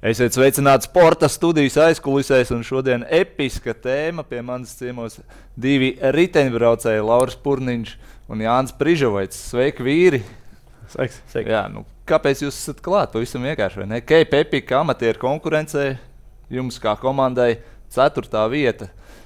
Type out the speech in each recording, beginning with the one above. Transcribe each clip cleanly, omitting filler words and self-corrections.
Esiet sveicināti sporta studijas aizkulisēs, un šodien episka tēma pie manis ciemos 2 riteņbraucēji, Lauris Purniņš un Jānis Prižovaits. Sveiki, vīri! Sveiks! Jā, kāpēc jūs esat klāt? Pavisam vienkārši, vai ne? Cape Epic amatieru konkurencē, jums kā komandai 4. vieta.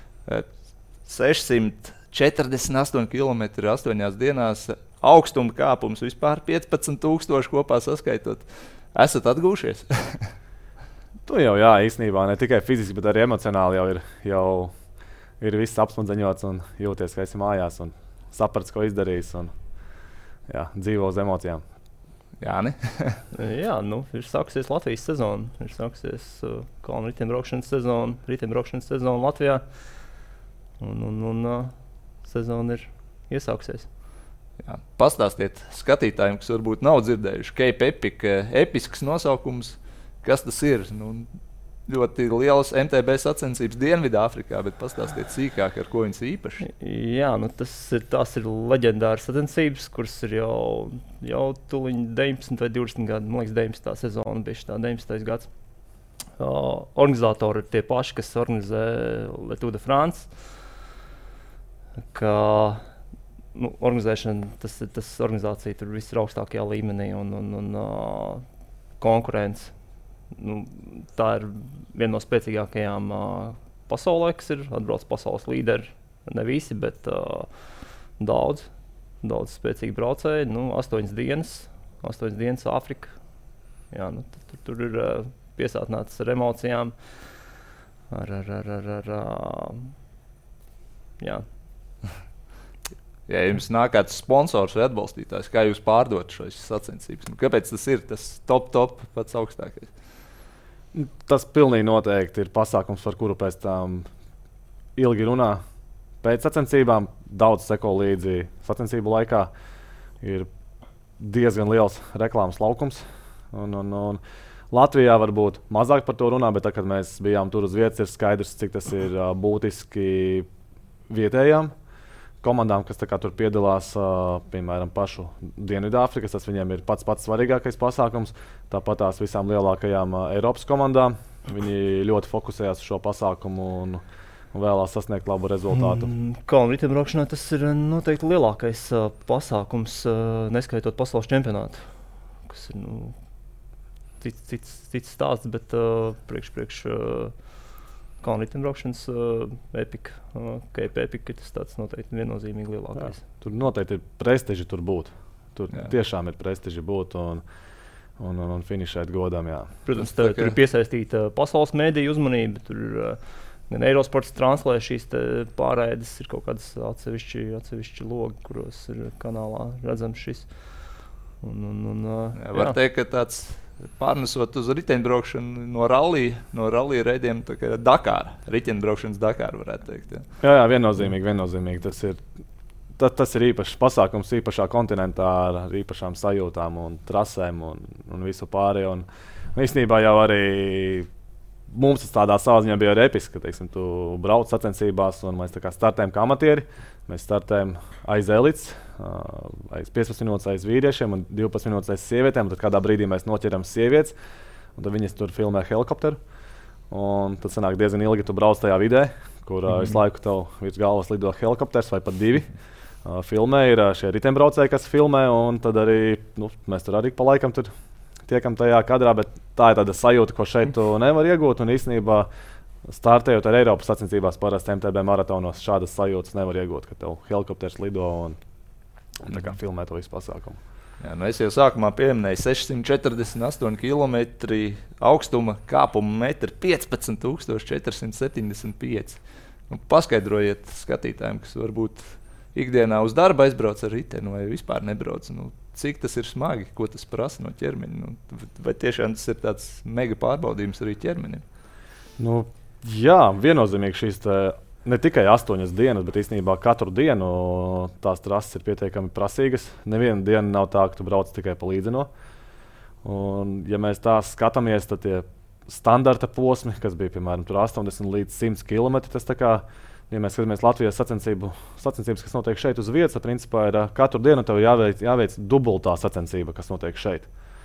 648 km 8 dienās, augstuma kāpums vispār 15,000 kopā saskaitot. Esat atgūšies? Tu jau īstenībā ne tikai fiziski, bet arī emocionāli jau ir viss apsmadzeņots un jūties, ka esi mājās un saprats, ko izdarījis un dzīvo uz emocijām. Jāni? Jā, ir sākusies Latvijas sezona. Ir sākusies kalnu riteņbraukšanas sezona Latvijā. Un sezona ir iesākusies. Jā, pastāstiet skatītājiem, kas varbūt nav dzirdējuši. Cape Epic, episks nosaukums. Kas tas ir? Ļoti liels MTB sacensības Dienvidāfrikā, bet pastāstiet sīkāk, ar ko viņas īpaši. Jā, tās ir leģendāras sacensības, kuras ir jau tuliņ 19 vai 20 gadi. Man liekas, 19. sezona bija tā 19. gads. Organizatori ir tie paši, kas organizē Le Tour de France. Organizēšana, tas organizācija tur viss ir augstākajā līmenī un konkurence. Tā ir viena no spēcīgākajām pasaulē, kas ir atbrauc pasaules līderi. Ne visi, bet daudz spēcīgi braucēji. 8 dienas Āfrika. Jā, tur ir piesātināts ar emocijām. Jā. Ja jums nāk kāds sponsors vai atbalstītājs, kā jūs pārdot šīs sacensības? Kāpēc tas ir tas top pats augstākais? Tas pilnīgi noteikti ir pasākums, par kuru pēc tam ilgi runā. Pēc sacensībām daudz seko līdzi sacensību laikā. Ir diezgan liels reklāmas laukums. Un Latvijā varbūt mazāk par to runā, bet tad, kad mēs bijām tur uz vietas, ir skaidrs, cik tas ir būtiski vietējām komandām, kas tur piedalās, piemēram, pašu Dienvidāfrikas. Tas viņiem ir pats svarīgākais pasākums. Tāpat tās visām lielākajām Eiropas komandām. Viņi ļoti fokusējās uz šo pasākumu un vēlās sasniegt labu rezultātu. Kalnu riteņbraukšanā tas ir noteikti lielākais pasākums, neskaitot pasaules čempionātu. Kas ir cits stāsts, bet priekš kalnu riteņbraukšanas Cape Epic ir tas tāds noteikti viennozīmīgi lielākais. Jā, tur noteikti ir prestiži tur būt. Tur tiešām ir prestiži būt un finišēt godam. Jā. Protams, tur ir piesaistīta pasaules mēdīju uzmanība. Tur gan Eirosports translē šīs pārēdes, ir kaut kādas atsevišķi logi, kuros ir kanālā redzams šis. Var teikt, ka tāds pārnesot uz riteņbraukšanu no rallija reidiem, tā kā Dakāra, riteņbraukšanas Dakāra varētu teikt. Jā, viennozīmīgi. Tas ir īpašs pasākums, īpašā kontinentā ar īpašām sajūtām un trasēm un visu pārējo. Un īstenībā jau arī mums tas tādā savā ziņā bija episki, ka tu brauc sacensībās un mēs startējam kā amatieri. Mēs startējam aiz elites, aiz 15 minūtes aiz vīriešiem un 12 minūtes aiz sievietēm. Tad kādā brīdī mēs noķeram sievietes, un tad viņas tur filmē helikopteru. Un tad sanāk diezgan ilgi tu brauc tajā vidē, kur visu laiku tev virs galvas lido helikopters vai pat 2. Filmē ir šie riteņbraucēji, kas filmē, un tad arī mēs tur arī pa laikam tur tiekam tajā kadrā, bet tā ir tāda sajūta, ko šeit tu nevar iegūt. Un īstenībā startējot ar Eiropas sacensībās, parasti MTB maratonos šādas sajūtas nevar iegūt, ka tev helikopters lido un tā kā filmē to visu pasākumu. Jā, es jau sākumā pieminēju 648 km augstuma kāpuma metri 15,475. Paskaidrojiet skatītājiem, kas varbūt ikdienā uz darba aizbrauc ar riteni vai vispār nebrauc. Cik tas ir smagi, ko tas prasa no ķermeņa? Vai tiešām tas ir tāds mega pārbaudījums arī ķermenim? Jā, viennozīmīgi šīs ne tikai 8 dienas, bet īstenībā katru dienu tās trases ir pietiekami prasīgas. Neviena diena nav tā, ka tu brauc tikai pa līdzeno. Un, ja mēs tā skatāmies, tad tie standarta posmi, kas bija piemēram 80 līdz 100 km, tas tā kā, ja mēs skatāmies Latvijas sacensības, kas notiek šeit uz vietas, principā ir katru dienu tev jāveic dubultā sacensība, kas notiek šeit.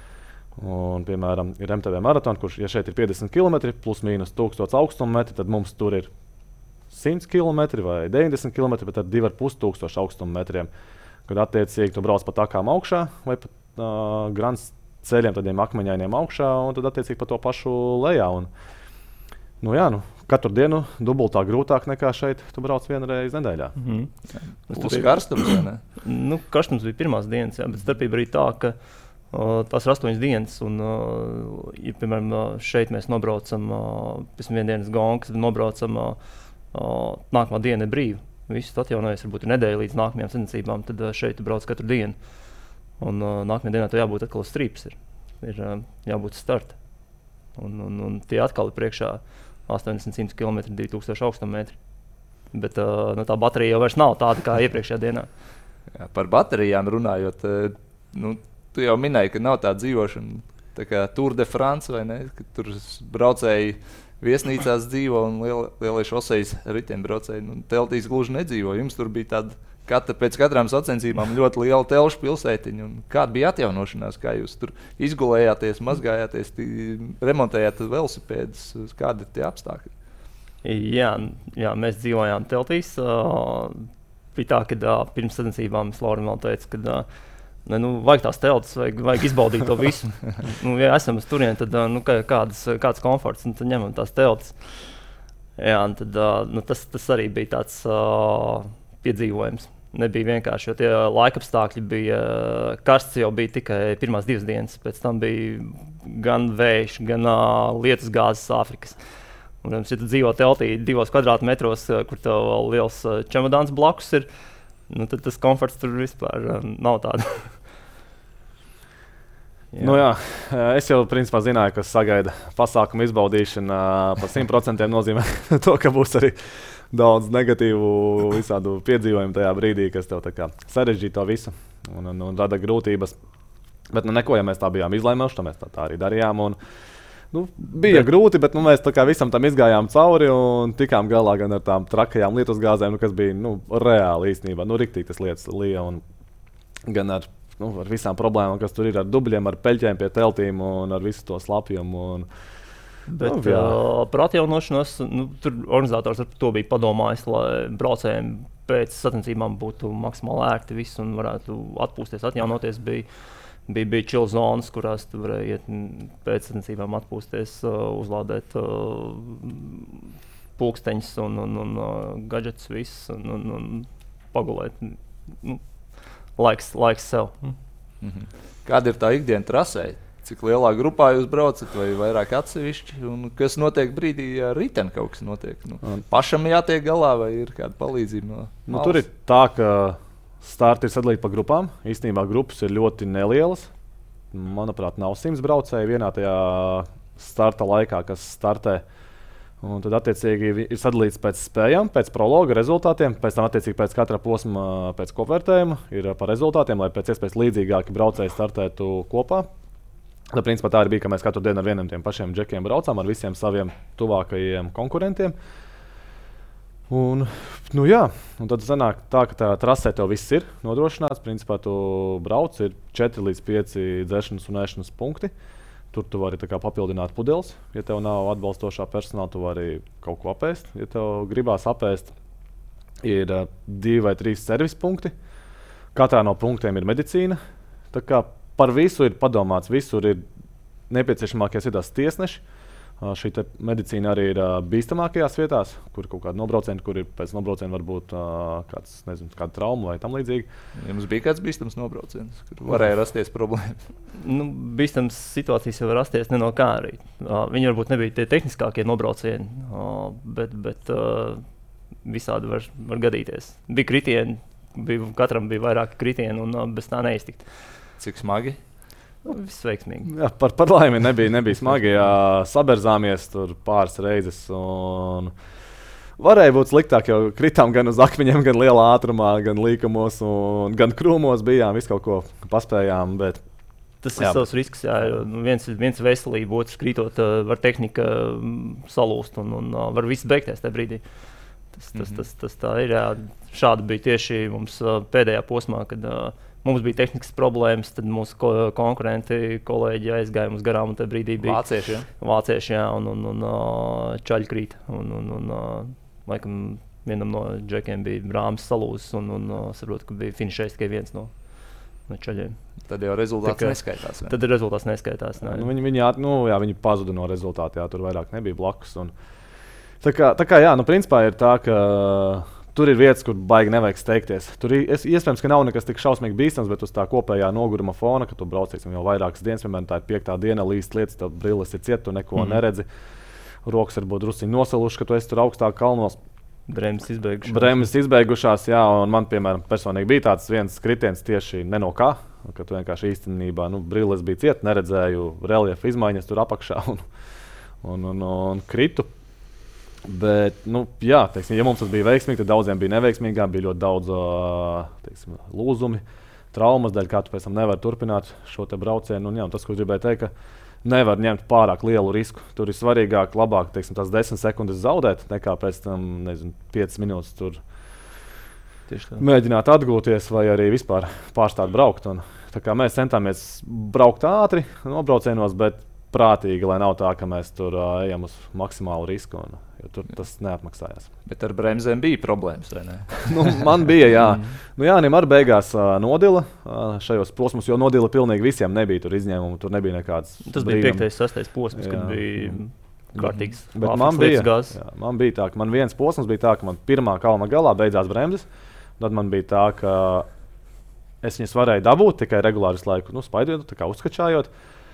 Un, piemēram, ir MTV maratons, kurš, ja šeit ir 50 km, plus mīnus 1000 augstuma metri, tad mums tur ir 100 km vai 90 km, bet ar 2500 augstuma metriem. Kad attiecīgi tu brauc pa takām augšā vai pa grants ceļiem, tādiem akmeņainiem augšā, un tad attiecīgi pa to pašu lejā. Un, katru dienu dubultā grūtāk nekā šeit. Tu brauc vienu reizi nedēļā. Tas ir karstums, vai ne? Karstums bija pirmās dienas, jā, bet starpība arī tā, ka tās ir 8 dienas. Un, ja, piemēram, šeit mēs nobraucam pēc vienas dienas gongas, tad nobraucam nākamā diena ir brīva. Viss atjaunojas, varbūt ir nedēļa līdz nākamajām sacensībām, tad šeit tu brauc katru dienu. Un nākamajā dienā tev jābūt atkal strīps, ir jābūt starta. Un tie atkal ir priekšā 80-100 km, 2000 augstuma metri. Bet tā baterija jau vairs nav tāda kā iepriekšējā dienā. Jā, par baterijām runājot, tu jau minēji, ka nav tā dzīvošana, tā kā Tour de France, vai ne? Ka tur braucēji viesnīcās dzīvo un lielie šosejas riteņbraucēji. Teltīs gluži nedzīvo. Jums tur bija tāda pēc katrām sacensībām ļoti liela telšu pilsētiņa. Kāda bija atjaunošanās? Kā jūs tur izgulējāties, mazgājāties, remontējāt velosipēdus? Kādi ir tie apstākļi? Jā, mēs dzīvojām teltīs. Bija tā, ka pirms sacensībām Laurim vēl teica, ka vajag tās teltis, vajag izbaudīt to visu. Ja esam uz turieni, tad kāds komforts, un tad ņemam tās teltis. Jā, un tad, tas arī bija tāds piedzīvojums. Nebija vienkārši, jo tie laikapstākļi bija karsts, jau bija tikai pirmās 2 dienas. Pēc tam bija gan vējš, gan lietus gāzes Āfrikas. Un, ja tu dzīvo teltī 2 kvadrātmetros, kur tev vēl liels čemodāns blakus ir, tad tas komforts tur vispār nav tāda. Es jau principā zināju, ka sagaida pasākuma izbaudīšana par 100% nozīmē to, ka būs arī daudz negatīvu visādu piedzīvojumu tajā brīdī, kas tev tā kā sarežģīja to visu un rada grūtības. Bet neko, ja mēs tā bijām izlēmuši, tad mēs tā arī darījām. Un, bija grūti, bet mēs tā kā visam tam izgājām cauri un tikām galā gan ar tām trakajām lietusgāzēm, kas bija reāli īstenībā. Riktīgi tas lietas lija un gan ar visām problēmām, kas tur ir ar dubļiem, ar peļķiem pie teltīm un ar visu to slapjumu. Bet par atjaunošanos, tur organizators ar to bija padomājis, lai braucējiem pēc sacensībām būtu maksimāli ērti viss un varētu atpūsties, atjaunoties. Bija chill zonas, kurās tu varēji iet pēc sacensībām atpūsties, uzlādēt pulksteņus un gadžetus visus un pagulēt. Laiks sev. Kāda ir tā ikdiena trasē? Cik lielā grupā jūs braucat vai vairāk atsevišķi? Un kas notiek brīdī, ja riteni kaut kas notiek? Pašam jātiek galā vai ir kāda palīdzība no malas? Tur ir tā, ka starti ir sadalīti pa grupām. Īstenībā grupas ir ļoti nelielas. Manuprāt, nav 100 braucēji vienā tajā starta laikā, kas startē. Un tad, attiecīgi, ir sadalīts pēc spējām, pēc prologa rezultātiem, pēc tam, attiecīgi, pēc katra posma, pēc kopvērtējuma ir par rezultātiem, lai pēc iespējas līdzīgāki braucēji startētu kopā. Tad, principā, tā arī bija, ka mēs katru dienu ar vieniem tiem pašiem džekiem braucām, ar visiem saviem tuvākajiem konkurentiem. Un tad sanāk tā, ka tā trasē tev viss ir nodrošināts. Principā, tu brauc, ir 4 līdz 5 dzeršanas un ēšanas punkti. Tur tu vari papildināt pudeles. Ja tev nav atbalstošā personāla, tu vari kaut ko apēst. Ja tev gribās apēst, ir 2 vai 3 servis punkti. Katrā no punktiem ir medicīna. Tā kā par visu ir padomāts, visur ir nepieciešamākie ir tiesneši. Šī medicīna arī ir bīstamākajās vietās, kur ir kaut kāda nobrauciena, kur ir pēc nobrauciena varbūt kāda trauma vai tam līdzīgi. Jums bija kāds bīstams nobrauciens, kur varēja rasties problēmas? Bīstams situācijas var rasties ne no kā arī. Viņi varbūt nebija tie tehniskākie nobraucieni, bet visādi var gadīties. Bija kritieni, katram bija vairāki kritieni un bez tā neiztikt. Cik smagi? Viss veiksmīgi. Jā, par laimi nebija smagi. Saberzāmies tur pāris reizes. Varēja būt sliktāk, jo kritām gan uz akmeņiem, gan lielā ātrumā, gan līkumos, gan krūmos bijām. Visu kaut ko paspējām. Bet, tas ir savs risks. Jā, viens veselība, otrs krītot, var tehnika salūst un var viss beigties tajā brīdī. Tas tā ir. Jā. Šādi bija tieši mums pēdējā posmā, kad mums bija tehniskas problēmas, tad mūsu konkurenti, kolēģi aizgāja mums garām, un tajā brīdī bija vācieši, jā, un čaļi krīt. Laikam, vienam no džekiem bija rāmis salūzis, un saprotu, ka bija finišējis tikai viens no čaļiem. Tad jau rezultāts neskaitās. Tad rezultāts neskaitās. Viņi pazuda no rezultāta, jā, tur vairāk nebija blakus. Tā kā jā, principā ir tā, ka tur ir vietas, kur baigi nevajag steigties. Tur iespējams, ka nav nekas tik šausmīgi bīstams, bet uz tā kopējā noguruma fona, ka tu brauc jau vairākas dienas, piemēram, tā ir 5. diena, līst lietas, tev brilles ir ciet, tu neko neredzi. Rokas varbūt drusciņi nosaluši, ka tu esi tur augstāk kalnos. Bremzes izbeigušās, jā, un man, piemēram, personīgi bija tāds viens kritiens tieši ne no kā, ka tu vienkārši īstenībā, brilles bija ciet, neredzēju reliefa izmaiņas tur apakšā un kritu. Bet, jā, teiksim, ja mums tas bija veiksmīgi, tad daudziem bija neveiksmīgāk, bija ļoti daudz, teiksim, lūzumi, traumas dēļ, kā tu pēc tam nevari turpināt šo te braucienu, un tas, ko gribēju teikt, ka nevar ņemt pārāk lielu risku. Tur ir svarīgāk, labāk, teiksim, tās 10 sekundes zaudēt, nekā pēc tam, 5 minūtes tur mēģināt atgūties vai arī vispār pārstāt braukt. Tā kā mēs centāmies braukt ātri nobraucienos, bet prātīgi, lai nav tā, ka mēs tur ejam uz maksimālu risku, jo tur tas neatmaksājās. Bet ar bremzēm bija problēmas, vai ne? Man bija, jā. Jānim arī beigās nodila šajos posmos, jo nodila pilnīgi visiem nebija tur izņēmumu, tur nebija nekāds. Tas bija 5. 6. posms, kad bija kārtīgs. Bet man bija tā, ka man viens posms bija tā, ka man pirmā kalna galā beidzās bremzes, tad man bija tā, ka es viņas varēju dabūt tikai regulāri laiku, spaidojot, tā kā uzskačājot.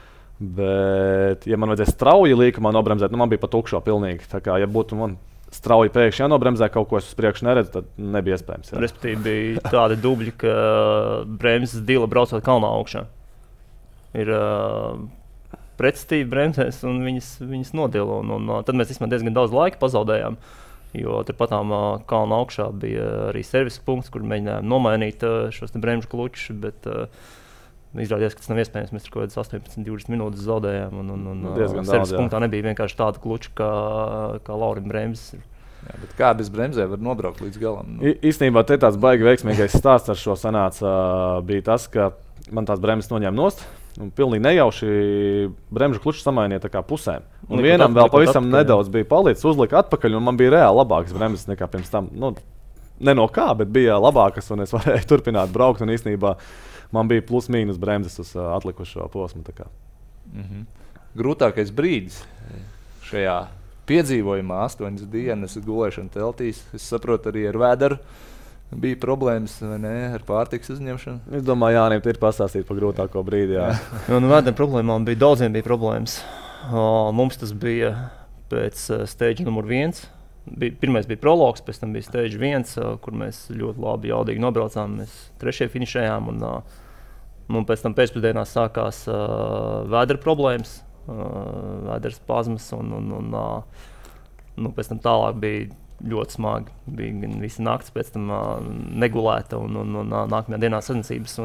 Bet, ja man vajadzēja strauji līkumā nobremzēt, man bija pa tukšo pilnīgi. Tā kā, ja būtu man strauji pēkšņi jānobremzē kaut ko, es uz priekšu neredzu, tad nebija iespējams. Jā. Respektīvi bija tādi dubļi, ka bremzes dila braucot kalnā augšā. Ir pretestība bremzēs un viņas nodila. Un tad mēs diezgan daudz laika pazaudējām, jo turpatām kalnā augšā bija arī servisa punkts, kur mēģinājām nomainīt šos bremžu klučus, bet izrādījās, ka tas nav iespējams. Mēs tur kaut kādas 18-20 minūtes zaudējām. Servisa punktā nebija vienkārši tāda kluča, kā Laurim bremzes. Jā, bet kā bez bremzēm var nobraukt līdz galam? Īstenībā te tāds baigi veiksmīgais stāsts ar šo sanāca bija tas, ka man tās bremzes noņēma nost. Un pilnīgi nejauši bremžu klučus samainīja tā kā pusēm. Un vienam vēl pavisam nedaudz bija palicis, uzlika atpakaļ, un man bija reāli labākas bremzes nekā pirms tam. Ne no kā, bet bija labākas, un es varēju turpināt braukt. Un īstenībā man bija plus-mínus bremzes uz atlikušo posmu. Grūtākais brīdis šajā piedzīvojumā, 8 dienas gulēšana teltīs. Es saprotu, arī ar vēderu bija problēmas, vai ne, ar pārtikas uzņemšanu. Es domāju, Jānim, ir pastāstīt par grūtāko brīdi. Vēderu problēmām daudziem bija problēmas. Mums tas bija pēc stage numur 1. Pirmais bija prologs, pēc tam bija stage 1, kur mēs ļoti labi, jaudīgi nobraucām. Mēs 3. finišējām, un pēc tam pēcpusdienā sākās vēdera problēmas, vēdera spazmas, un pēc tam tālāk bija ļoti smagi. Bija gan visa nakts pēc tam negulēta, un nākamajā dienā sacensības.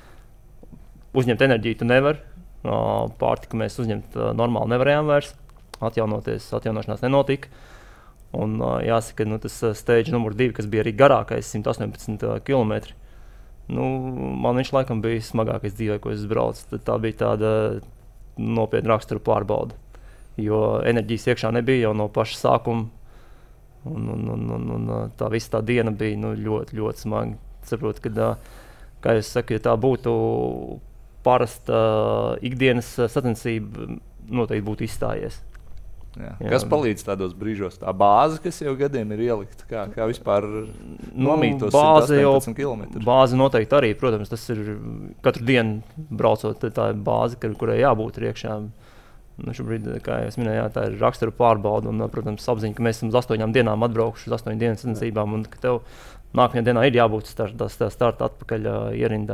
Uzņemt enerģiju tu nevar, pārtika mēs uzņemt normāli nevarējām vairs, atjaunošanās nenotika. Un jāsaka, tas stage numur 2, kas bija arī garākais, 118 km. Man viņš laikam bija smagākais dzīvē, ko es braucu. Tā bija tāda nopietna rakstura pārbauda, jo enerģijas iekšā nebija jau no paša sākuma. Un tā visa tā diena bija ļoti, ļoti smaga. Saprotu, ka, kā jūs sakat, ja tā būtu parasta ikdienas sacensība, noteikti būtu izstājies. Jā. Kas palīdz tādos brīžos? Tā bāze, kas jau gadiem ir ielikta, kā vispār nomītos 118 km? Bāze noteikti arī, protams, tas ir katru dienu braucot, tā ir bāze, kurai jābūt iekšā. Šobrīd, kā jūs minējāt, tā ir rakstura pārbauda un, protams, apziņa, ka mēs esam uz 8 dienām atbraukuši uz 8 dienas sacensībām un ka tev nākamajā dienā ir jābūt starta atpakaļ ierindā.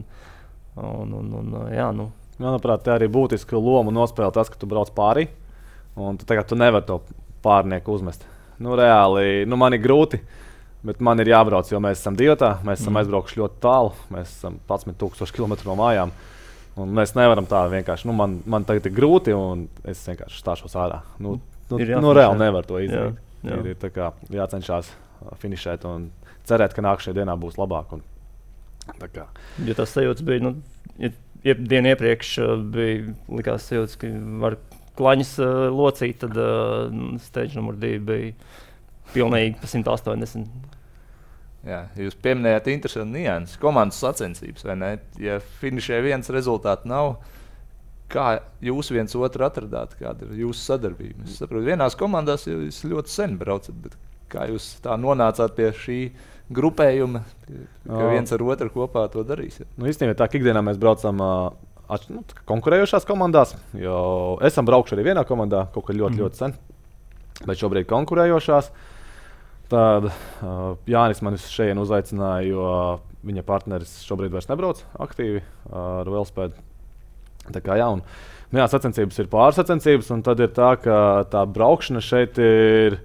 Manuprāt, te arī būtiska loma nospēlē tas, ka tu brauc pāri. Un tu nevari to pārnieku uzmest. Reāli, man ir grūti, bet man ir jābrauc, jo mēs esam divatā, mēs esam aizbraukuši ļoti tālu, mēs esam 11,000 km no mājām. Un mēs nevaram tā vienkārši, man tagad ir grūti, un es vienkārši stāšos ārā. Reāli nevar to izdarīt. Ir tā kā jācenšas finišēt un cerēt, ka nākamajā dienā būs labāk. Jo tas sajūtas bija, dienu iepriekš likās sajūtas, ka var klaņas locīt, tad stage numur 2 bija pilnīgi pa 180. Jā, jūs pieminējāt interesantu niansi, komandas sacensības, vai ne? Ja finišē viens rezultāts nav, kā jūs viens otru atradāt, kāda ir jūsu sadarbība? Es saprotu, vienās komandās jūs ļoti sen braucat, bet kā jūs tā nonācāt pie šī grupējuma, ka viens ar otru kopā to darīs? Ja? Īstenībā tā, ka ikdienā mēs braucam konkurējošās komandās, jo esam braukuši arī vienā komandā, kaut kā ļoti sen, bet šobrīd konkurējošās. Tad Jānis man šeit uzaicināja, jo viņa partneris šobrīd vairs nebrauc aktīvi ar velospēdu. Tā kā sacensības ir pārsacensības, un tad ir tā, ka tā braukšana šeit ir.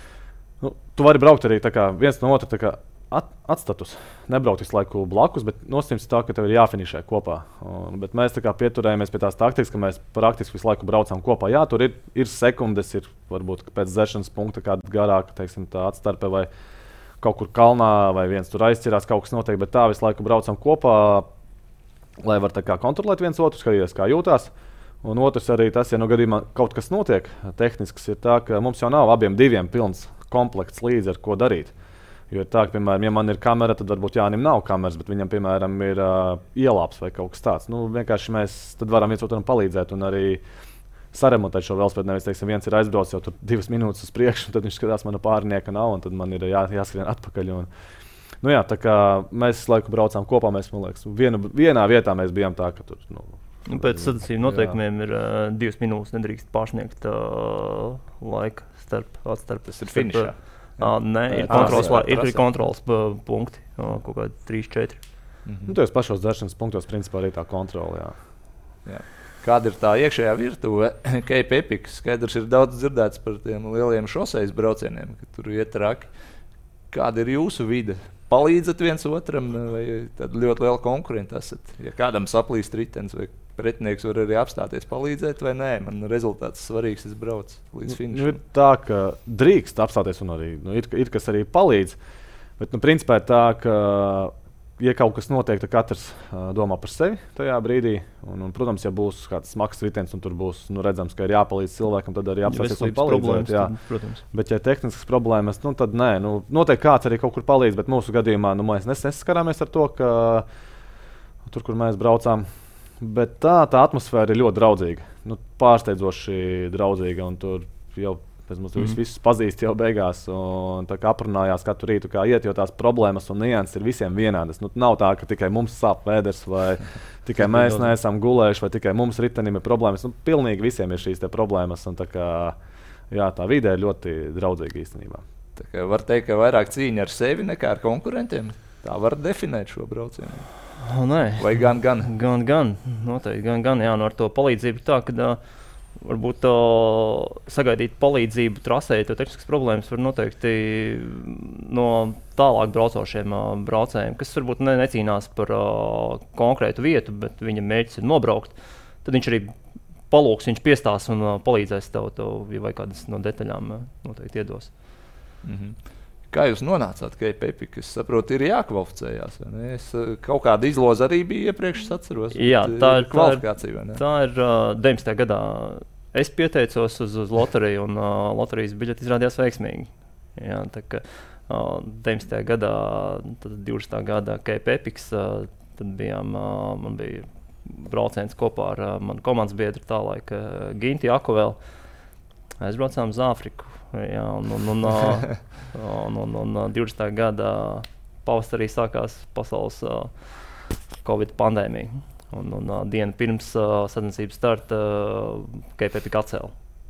Tu vari braukt arī viens no otra atstatus. Nebraukt visu laiku blakus, bet nosacījums tā, ka tev ir jāfinišē kopā. Bet mēs pieturējamies pie tās taktikas, ka mēs praktiski visu laiku braucam kopā. Jā, tur ir sekundes, ir varbūt pēc dzeršanas punkta kāda garāka, teiksim, tā atstarpe vai kaut kur kalnā, vai viens tur aizķirās, kaut kas notiek, bet tā visu laiku braucam kopā, lai var kontrolēt viens otru, skatīties, kā jūtās. Un otrs arī tas, ja no gadījumā kaut kas notiek tehnisks, ir tā, ka mums jau nav abiem diviem pilns komplekts līdzi, ar ko darīt. Jo ir tā, ka, piemēram, ja man ir kamera, tad varbūt Jānim nav kameras, bet viņam, piemēram, ir ielāps vai kaut kas tāds. Vienkārši mēs varam viens otram palīdzēt un arī saremontēt šo velospēdu. Nevis, teiksim, viens ir aizbraucis jau 2 minūtes uz priekšu, un tad viņš skatās, mana pārnieka nav, un tad man ir jāskrien atpakaļ. Tā kā mēs visu laiku braucām kopā, mēs, man liekas, vienā vietā mēs bijām tā, ka tur. Pēc sacensību noteikumiem ir 2 minūtes, nedrīkst pārsniegt laika atstarp. Tas ir finišā. Nē, ir kontrols punkti, kaut kādi 3-4. Tajos pašos dzeršanas punktos principā arī tā kontrole. Jā. Kāda ir tā iekšējā virtuve? Cape Epic, skaidrs, ir daudz dzirdēts par tiem lieliem šoseis braucieniem, ka tur iet traki. Kāda ir jūsu vide? Palīdzat viens otram vai tad ļoti liela konkurenta esat? Ja kādam saplīst ritenis vai pretinieks var arī apstāties, palīdzēt, vai nē, man rezultāts svarīgs, es braucu līdz finišam. Ir tā, ka drīkst apstāties, un arī ir kas arī palīdz. Bet, principā ir tā, ka, ja kaut kas notiek, tad katrs domā par sevi tajā brīdī. Un, protams, ja būs kāds smags ritenis, un tur būs redzams, ka ir jāpalīdz cilvēkam, tad arī apstāties un palīdzēt. Protams. Bet, ja ir tehniskas problēmas, tad nē. Noteikti kāds arī kaut kur palīdz, bet mūsu gadījumā mēs nesaskarāmies ar to, ka tur, kur mēs braucām. Bet tā atmosfēra ir ļoti draudzīga. Pārsteidzoši draudzīga. Tur jau visus pazīst jau beigās. Un tā kā aprunājās katru rītu, kā iet, jo tās problēmas un nianses ir visiem vienādas. Nav tā, ka tikai mums sāp vēders, vai tikai mēs neesam gulējuši, vai tikai mums ritenim ir problēmas. Pilnīgi visiem ir šīs problēmas. Un tā vide ir ļoti draudzīga īstenībā. Var teikt, ka vairāk cīņa ar sevi nekā ar konkurentiem. Tā var definēt šo braucienu. Nē, vai gan? Noteikti gan. Jā, ar to palīdzību tā, ka varbūt sagaidīt palīdzību trasē, jo tehniskas problēmas var noteikti no tālāk braucošiem braucējiem, kas varbūt necīnās par konkrētu vietu, bet viņa mērķis ir nobraukt. Tad viņš arī palūks, viņš piestās un palīdzēs tev, vai kādas no detaļām noteikti iedos. Kā jūs nonācāt Cape Epic? Es saprotu, ir jākvalificējās. Kaut kāda izloze arī bija iepriekš, es atceros. Jā, tā ir kvalifikācija, vai ne? Tā ir 19. gadā. Es pieteicos uz loteriju, un loterijas biļeti izrādījās veiksmīgi. Jā, tā kā 19. gadā, tad 20. gadā Cape Epic, tad man bija brauciens kopā ar manu komandas biedru tā laika Ginti Jakovelu. Aizbraucām uz Āfriku. Jā, un 20. gadā pavasarī sākās pasaules Covid pandēmija. Un dienu pirms sacensības starta Cape Epic atcēla.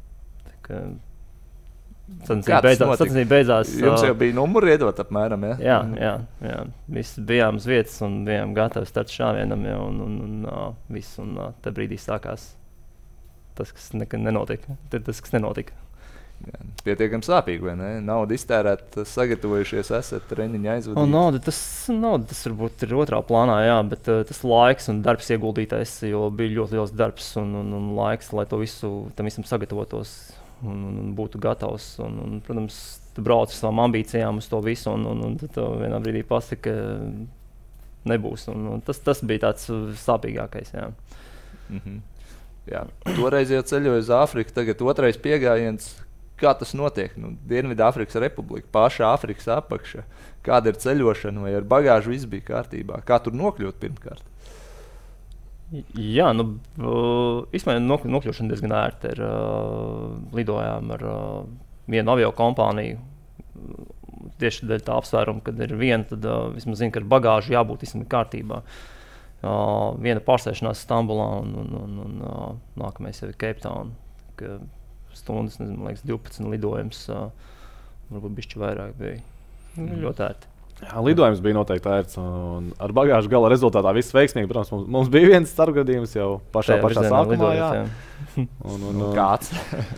Sacensība beidzās. Jums jau bija numuri iedot apmēram, ja? Jā. Visi bijām uz vietas un bijām gatavi starta šāvienam, ja, un viss. Un te brīdī sākās tas, kas nenotika. Tas, kas nenotika. Jā, pietiekami sāpīgi, vai ne? Naudu iztērēt, sagatavojušies, esat treniņu aizvadīt. Nauda tas varbūt ir otrā plānā, jā, bet tas laiks un darbs ieguldītais, jo bija ļoti liels darbs un laiks, lai to visu tam visam sagatavotos un būtu gatavs. Protams, tu brauc ar savām ambīcijām uz to visu, un tad vienā brīdī pasaka, nebūs. Un tas bija tāds sāpīgākais. Jā. Jā. Toreiz jau ceļoju uz Āfriku, tagad otrais piegājiens. Kā tas notiek? Dienvidāfrikas Republika, paša Āfrikas apakša. Kāda ir ceļošana, vai ar bagāžu viss bija kārtībā? Kā tur nokļūt pirmkārt? Jā, īstenībā nokļūšana diezgan ērta ir. Lidojām ar vienu avio kompāniju. Tieši dēļ tā apsvēruma, kad ir viena, tad vismaz zinu, ka ar bagāžu jābūt visam kārtībā. Viena pārsēšanās Stambulā un nākamais jau ir Cape Town. Stundas, nezinu, liekas, 12 lidojums, varbūt bišķi vairāk bija. Ļoti ērti. Jā, lidojums bija noteikti ērts, un ar bagāžu gala rezultātā viss veiksmīgi. Protams, mums bija viens starpgadījums jau pašā sākumā. Kāds?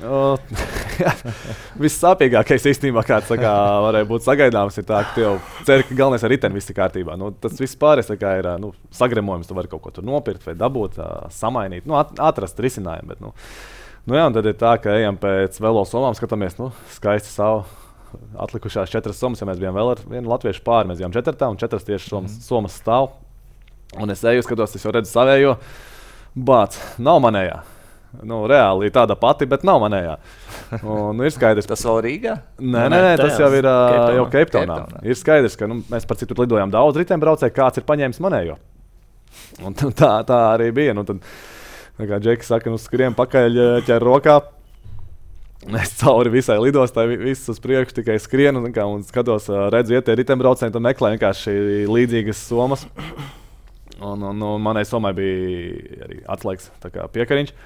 Vissāpīgākais īstenībā, kāds varēja būt sagaidāms, ir tā, ka tu jau ceri, ka galvenais ar riteni viss ir kārtībā. Tas viss pārējais ir sagremojums, tu vari kaut ko tur nopirkt vai dabūt, samainīt, atrast risinājumu. Bet, jā, un tad ir tā, ka ejam pēc velo somām, skatāmies, skaisti savu. Atlikušās 4 somas, ja mēs bijām vēl ar vienu latviešu pāri. Mēs bijām 4 un 4 tieši somas stāv. Un es eju, skatos, es jau redzu savējo. Bāc, nav manējā. Reāli ir tāda pati, bet nav manējā. Un ir skaidrs. Tas vēl Rīgā? Nē, tas jau ir jau Cape Townā. Ir skaidrs, ka mēs par citu lidojām daudz riteņbraucēju, kāds ir paņēmis manējo. Un tā arī bija. Tad, kā Džeki saka, skrien pakaļ ķer rokā. Es cauri visai lidostai, viss uz priekšu tikai skrienu un skatos, redzu, iet tie riteņbraucēji, tad meklēju vienkārši līdzīgas somas. Un manai somai bija arī atslēgas piekariņš.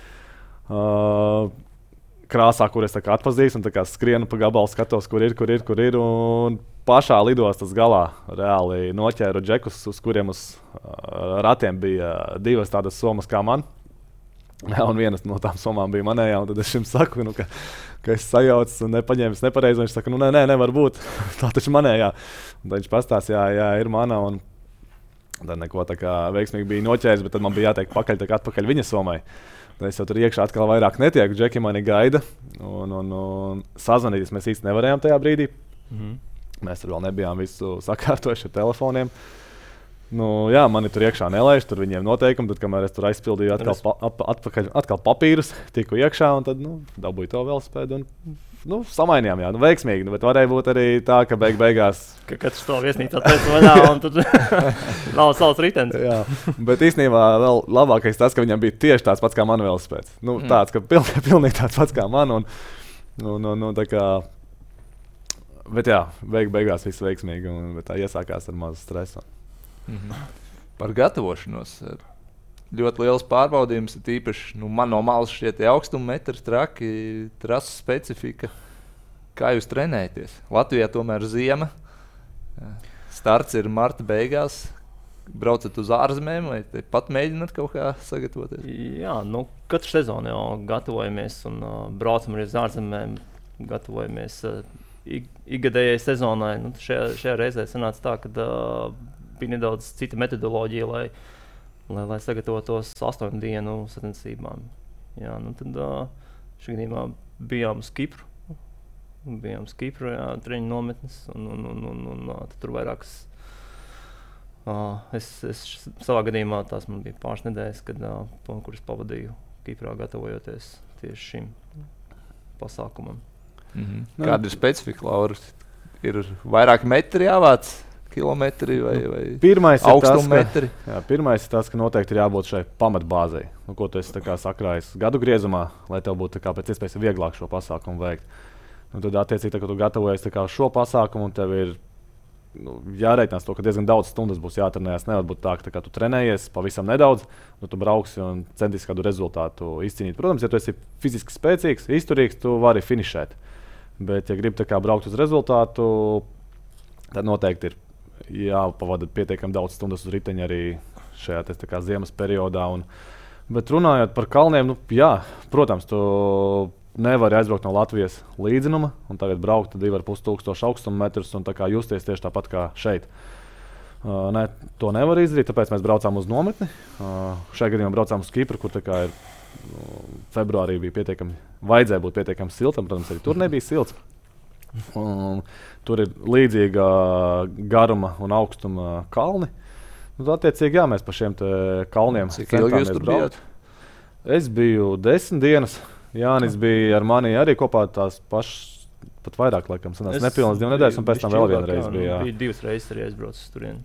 Krāsā, kur es atpazīstu, un skrienu pa gabalu, skatos, kur ir. Un pašā lidostas galā reāli noķēru džekus, uz kuriem uz ratiem bija 2 tādas somas kā man. Jā, un viena no tām somām bija manējā, un tad es šim saku, ka es sajaucu un nepaņēmu nepareizi. Viņš saka, nevar būt, tā taču manējā. Un tad viņš pastāstīja, jā, ir mana, un tad neko tā kā veiksmīgi bija noķēris, bet tad man bija jātiek atpakaļ viņa somai. Tad es jau tur iekšā atkal vairāk netieku, Džeki mani gaida, un sazvanīties mēs īsti nevarējām tajā brīdī. Mēs tur vēl nebijām visu sakārtojuši ar telefoniem. Jā, mani tur iekšā nelaiž, tur viņiem noteikumi, tad, kamēr es tur aizpildīju atkal papīrus, tiku iekšā, un tad, dabūju to velosipēdu, un, samainījām, jā, veiksmīgi, bet varēja būt arī tā, ka beigās... Ka katrs to viesnīcā teica vaļā, un tad nav savs ritenis. Jā, bet īstenībā vēl labākais tas, ka viņam bija tieši tāds pats kā man velosipēds. Tāds, ka pilnīgi tāds pats kā man, un tā kā... Bet jā, beigās viss veiksmīgi, bet tā iesākās ar mazu stresu. Par gatavošanos. Ļoti liels pārbaudījums, ir īpaši man no malas šķiet augstuma metri, traki, trases specifika. Kā jūs trenējaties? Latvijā tomēr ziema. Starts ir marta beigās. Braucat uz ārzemēm vai pat mēģināt kaut kā sagatavoties? Jā, katru sezonu jau gatavojamies un braucam arī uz ārzemēm. Gatavojamies ikgadējai sezonai. Šajā reizē sanāca tā, ka bija nedaudz cita metodoloģija, lai sagatavotos 8 dienu sacensībām. Jā, tad šī gadījumā bijām uz Kipru. Jā, treniņu nometnes, un tur vairākas. Es savā gadījumā tās man bija pāris nedēļas, kuras pavadīju Kiprā gatavojoties tieši šim pasākumam. Kāda ir specifika, Laura? Ir vairāk metri jāvāc? Kilometri vai augstmetri? Pirmais ir tas, ka noteikti ir jābūt šai pamatbāzei, ko tu esi sakrājis gadu griezumā, lai tev būtu pēc iespējas vieglāk šo pasākumu veikt. Tad, attiecīgi, kad tu gatavojies šo pasākumu, un tev ir jāreikinās to, ka diezgan daudz stundas būs jātrenējas. Nevar būt tā, ka tu trenējies pavisam nedaudz, tu brauksi un centīsi kādu rezultātu izcīnīt. Protams, ja tu esi fiziski spēcīgs, izturīgs, tu vari finišēt. Bet, ja gribi braukt uz rezultātu, tad noteikti ir jāpavada pietiekami daudz stundas uz riteņa arī šajā ziemas periodā. Bet runājot par kalniem, jā, protams, tu nevari aizbraukt no Latvijas līdzinuma un tagad braukt 2500 augstuma metrus un justies tieši tāpat kā šeit. To nevar izdarīt, tāpēc mēs braucām uz nometni. Šajā gadījumā braucām uz Kipru, kur ir februārī vajadzēja būt pietiekami siltam, protams, arī tur nebija silts. Tur ir līdzīga garuma un augstuma kalni. Attiecīgi, jā, mēs pa šiem kalniem Cik ilgi jūs tur bijāt? Es biju 10 dienas. Jānis bija ar mani arī kopā tās pašas, pat vairāk laikam, sanās nepilnas 2 nedēļas, un pēc tam vēl viena reize bija. Bija 2 reizes arī aizbraucis uz turieni.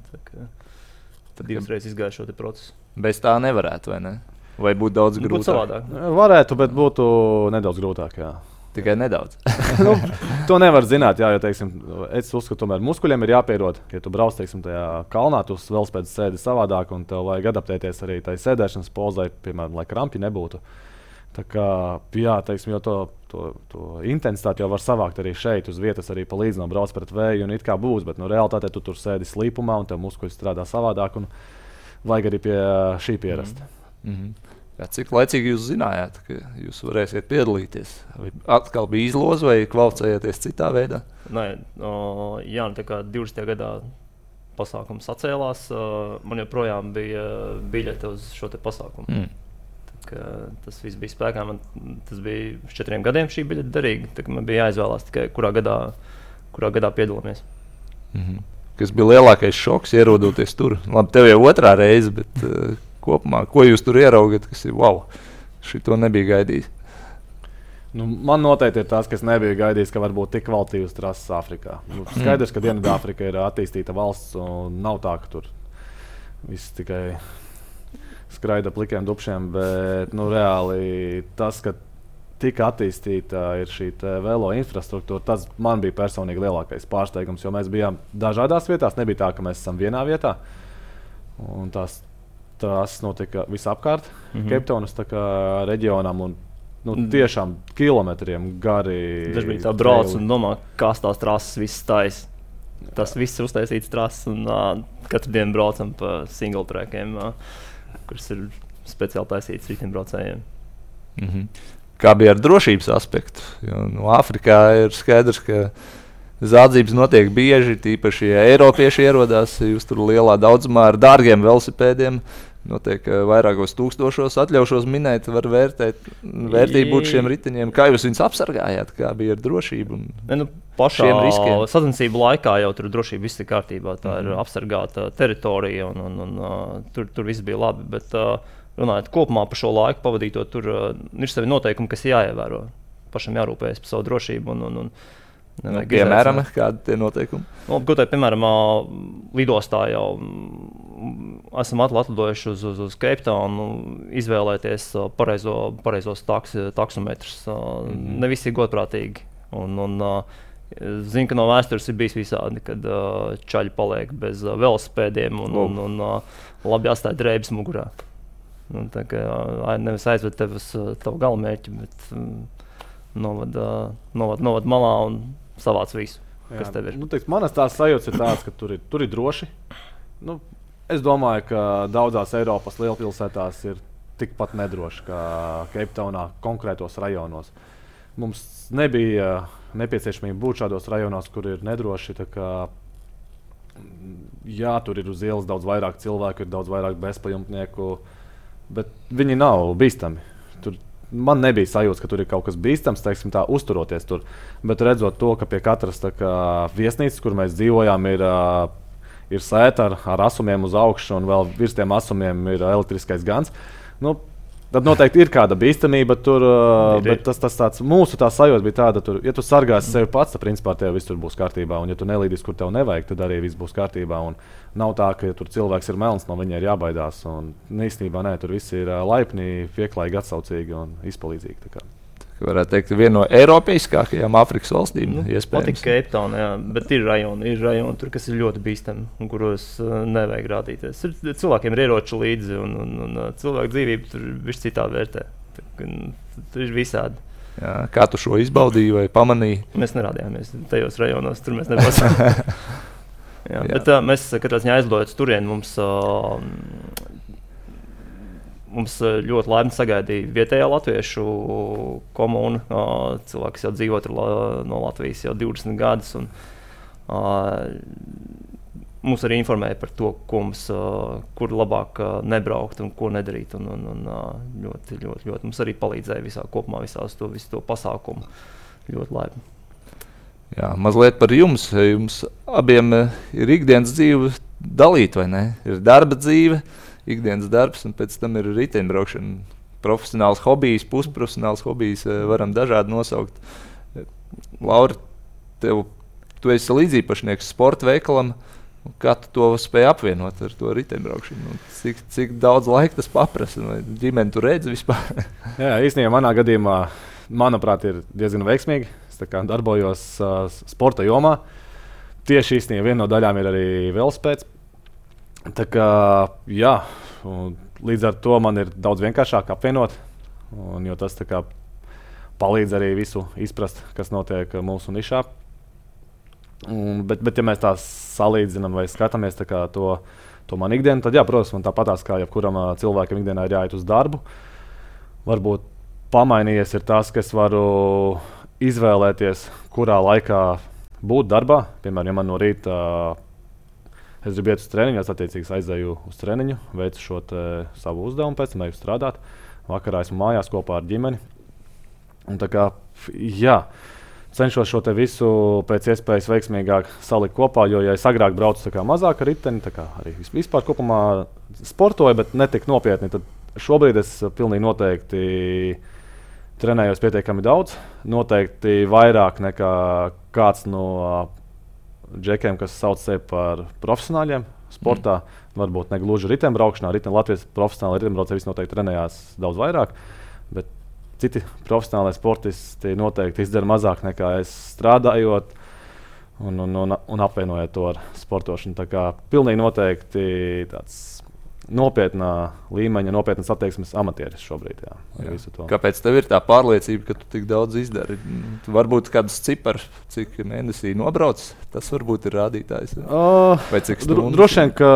Tad 2 reizes izgāja šo procesu. Bez tā nevarētu, vai ne? Vai būtu daudz grūtāk? Būtu savādāk. Varētu, bet būtu nedaudz grūtāk, jā. Tikai nedaudz. To nevar zināt, jā, jo, teiksim, es uzskatu, tomēr muskuļiem ir jāpierod. Ja tu brauc, teiksim, tajā kalnā, tu velospēdas sēdi savādāk, un tev vajag adaptēties arī tai sēdēšanas pozai, piemēram, lai krampi nebūtu. Tā kā, jā, teiksim, jo to intensitāti jau var savākt arī šeit, uz vietas, arī pa līdzi no brauc pret vēju, un it kā būs, bet no realitātē tu tur sēdi slīpumā, un tev muskuļi strādā savādāk, un vajag arī pie šī pierast. Jā, cik laicīgi jūs zinājāt, ka jūs varēsiet piedalīties? Vai atkal bija izloze vai kvalificējāties citā veidā? Nē, jā, tā kā 20. gadā pasākums atcēlās, man joprojām bija biļete uz šo te pasākumu. Tas viss bija spēkā. Tas bija 4 gadiem šī biļete derīga. Man bija jāizvēlās tikai, kurā gadā piedalāmies. Kas bija lielākais šoks ierodoties tur? Labi, tev jau 2. reize, bet kopumā, ko jūs tur ieraugat, kas ir wow, šito nebija gaidījis? Nu, man noteikti ir tas, kas nebija gaidījis, ka var būt tik kvalitīvas trases Āfrikā. Skaidrs, ka Dienvidāfrika ir attīstīta valsts, un nav tā, ka tur viss tikai skraida plikiem dupšiem, bet reāli tas, ka tik attīstīta ir šī velo infrastruktūra, tas man bija personīgi lielākais pārsteigums, jo mēs bijām dažādās vietās, nebija tā, ka mēs esam vienā vietā, un tas notika visapkārt Keiptaunas reģionam, un tiešām kilometriem gari. Daži bija tā brauc un domā, kas tās trases viss stājas. Tas viss ir uztaisīts trases, un katru dienu braucam pa single trackiem, kuras ir speciāli taisītas riteņbraucējiem. Kā bija ar drošības aspektu? Jo, Āfrikā ir skaidrs, ka zādzības notiek bieži, tīpaši, ja eiropieši ierodās, jūs tur lielā daudzumā ar dārgiem velosipēdiem. Notiek vairākos tūkstošos, atļaušos minēt, var vērtību būt šiem riteņiem. Kā jūs viņus apsargājāt, kā bija ar drošību? Pašā sacensību laikā jau tur drošība viss ir kārtībā, tā ir apsargāta teritorija, un tur viss bija labi. Bet runājot kopumā par šo laiku pavadīto, tur ir savi noteikumi, kas jāievēro. Pašam jārūpējas par savu drošību. Piemēram, kādi tie noteikumi? Piemēram, lidostā jau esam atlidojuši uz Keiptaunu, izvēlēties pareizos taksometrus. Ne visi ir godprātīgi. Zinu, ka no vēstures ir bijis visādi, kad čaļi paliek bez velosipēdiem un labi atstāja drēbes mugurā. Tā kā nevis aizved tevi uz tavu galamērķi, bet novad malā un savāc visu, kas tev ir. Manas tās sajūtas ir tādas, ka tur ir droši. Es domāju, ka daudzās Eiropas lielpilsētās ir tikpat nedroši kā Keiptaunā konkrētos rajonos. Mums nebija nepieciešamība būt šādos rajonos, kur ir nedroši. Jā, tur ir uz ielas daudz vairāk cilvēku, ir daudz vairāk bezpajumtnieku, bet viņi nav bīstami. Man nebija sajūta, ka tur ir kaut kas bīstams, teiksim, tā, uzturoties tur. Bet redzot to, ka pie katras viesnīcas, kur mēs dzīvojām, ir sēta ar asumiem uz augšu, un vēl virs tiem asumiem ir elektriskais gans. Tad noteikti ir kāda bīstamība tur, bet tas tāds, mūsu tā sajūta bija tāda, ja tu sargāsi sevi pats, tad principā tev viss tur būs kārtībā, un ja tu nelīdīs, kur tev nevajag, tad arī viss būs kārtībā, un nav tā, ka ja tur cilvēks ir melns, no viņa ir jābaidās, un īstenībā nē, tur visi ir laipni, pieklājīgi, atsaucīgi un izpalīdzīgi. Varētu teikt, viena no eiropeiskākajām Āfrikas valstīm. Patīk Keiptauna, jā, bet ir rajoni, tur, kas ir ļoti bīstami un kuros nevajag rādīties. Cilvēkiem ir ieroči līdzi un cilvēku dzīvību tur viss citādi vērtē. Tur ir visādi. Jā, kā tu šo izbaudīji vai pamanīji? Mēs nerādījāmies tajos rajonos, tur mēs nebūsim. Bet mēs katrā ziņā aizlidojot turieni, mums ļoti laipni sagaidīja vietējā latviešu komūna. Cilvēki, kas jau dzīvo no Latvijas jau 20 gadus. Mums arī informēja par to, kur labāk nebraukt un ko nedarīt. Ļoti mums arī palīdzēja visu to pasākumu. Ļoti laipni. Jā, mazliet par jums. Jums abiem ir ikdienas dzīve dalīt, vai ne? Ir darba dzīve, ikdienas darbs, un pēc tam ir riteņbraukšana. Profesionāls hobijs, pusprofesionāls hobijs, varam dažādi nosaukt. Laura, tu esi līdzīpašnieks sporta veikalam. Kā tu to spēj apvienot ar to riteņbraukšanu? Cik daudz laika tas paprasa? Vai ģimeni tu redzi vispār? Jā, īstenībā manā gadījumā, manuprāt, ir diezgan veiksmīgi. Es darbojos sporta jomā. Tieši īstenībā viena no daļām ir arī velospēds. Tā kā, jā, līdz ar to man ir daudz vienkāršāk apvienot. Jo tas palīdz arī visu izprast, kas notiek mūsu nišā. Bet ja mēs tā salīdzinām vai skatāmies to man ikdienu, tad, jā, protams, man tāpatās kā jebkuram cilvēkam ikdienā ir jāiet uz darbu. Varbūt pamainījies ir tas, ka es varu izvēlēties, kurā laikā būt darbā. Piemēram, ja man no rīta es gribu iet uz treniņu, es attiecīgi aizēju uz treniņu, veicu šo savu uzdevumu, pēc tam eju strādāt. Vakarā esmu mājās kopā ar ģimeni. Un jā. Cenšos šo visu pēc iespējas veiksmīgāk salikt kopā, jo, ja es agrāk braucu mazāk ar riteni, arī vispār kopumā sportoju, bet ne tik nopietni, tad šobrīd es pilnīgi noteikti trenējos pietiekami daudz. Noteikti vairāk nekā kāds no džekiem, kas sauc sevi par profesionāļiem sportā. Varbūt ne gluži riteņbraukšanā. Latvijas profesionāli riteņbraucēji visi noteikti trenējās daudz vairāk. Bet citi profesionāli sportisti noteikti izdara mazāk nekā es strādājot un apvienojot to ar sportošanu. Tā kā pilnīgi noteikti tāds nopietnā līmeņa, nopietnas attieksmes amatieris šobrīd. Jā. Kāpēc tev ir tā pārliecība, ka tu tik daudz izdari? Varbūt kādus ciparus, cik mēnesī nobrauc, tas varbūt ir rādītājs. Vai cik stundas? Droši vien, ka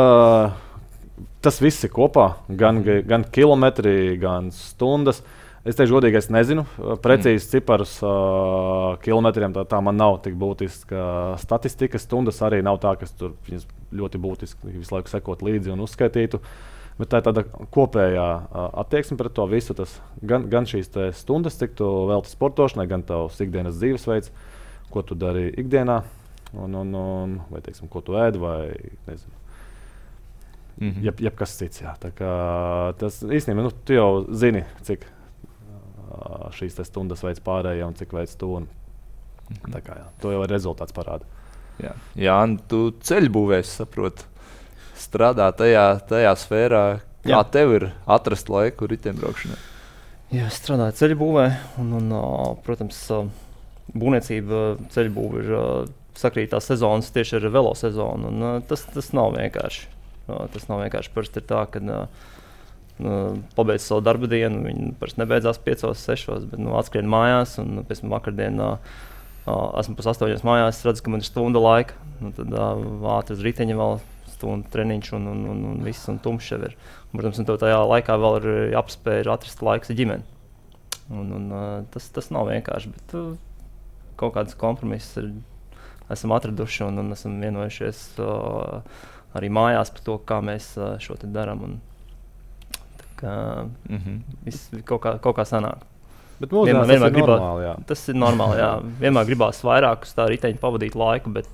tas viss ir kopā, gan kilometri, gan stundas. Es teikšu godīgi, es nezinu precīzi ciparus kilometriem, tā man nav tik būtiska statistika. Stundas arī nav tā, kas tur ļoti būtiski visu laiku sekot līdzi un uzskaitītu. Bet tā ir tāda kopējā attieksme pret to visu. Tas gan šīs stundas, cik tu velti sportošanai, gan tavs ikdienas dzīvesveids, ko tu dari ikdienā, vai teiksim, ko tu ēd, vai nezinu. Jebkas cits. Jā. Tā kā tas īstenībā, tu jau zini, cik šīs stundas veids pārējie un cik veids tu. Tā kā, jā, to jau rezultāts parāda. Jā, tu ceļbūvēs, saproti, strādā tajā sfērā. Kā tev ir atrast laiku riteņbraukšanai? Jā, es strādāju ceļbūvē un protams, būvniecība ceļbūve ir sakrītās sezonas tieši ar velo sezonu. Tas nav vienkārši. Tas nav vienkārši. Parasti ir tā, ka pabeidz savu darba dienu, viņi parasti nebeidzās 5-6, bet atskrien mājās, un pēc tam vakardienā esmu pēc 8 mājās, redzu, ka man ir stunda laika, tad ātri uz riteņa vēl stundu treniņš un viss, un tumšs jau ir. Protams, un tajā laikā vēl ir jāpaspēj atrast laiks ar ģimeni. Tas nav vienkārši, bet kaut kādas kompromises esam atraduši un esam vienojušies arī mājās par to, kā mēs šo te darām. Viss kaut kā sanāk. Bet vienmēr normāli, jā. Tas ir normāli, jā. Vienmēr gribās vairāk uz tā riteņa pavadīt laiku, bet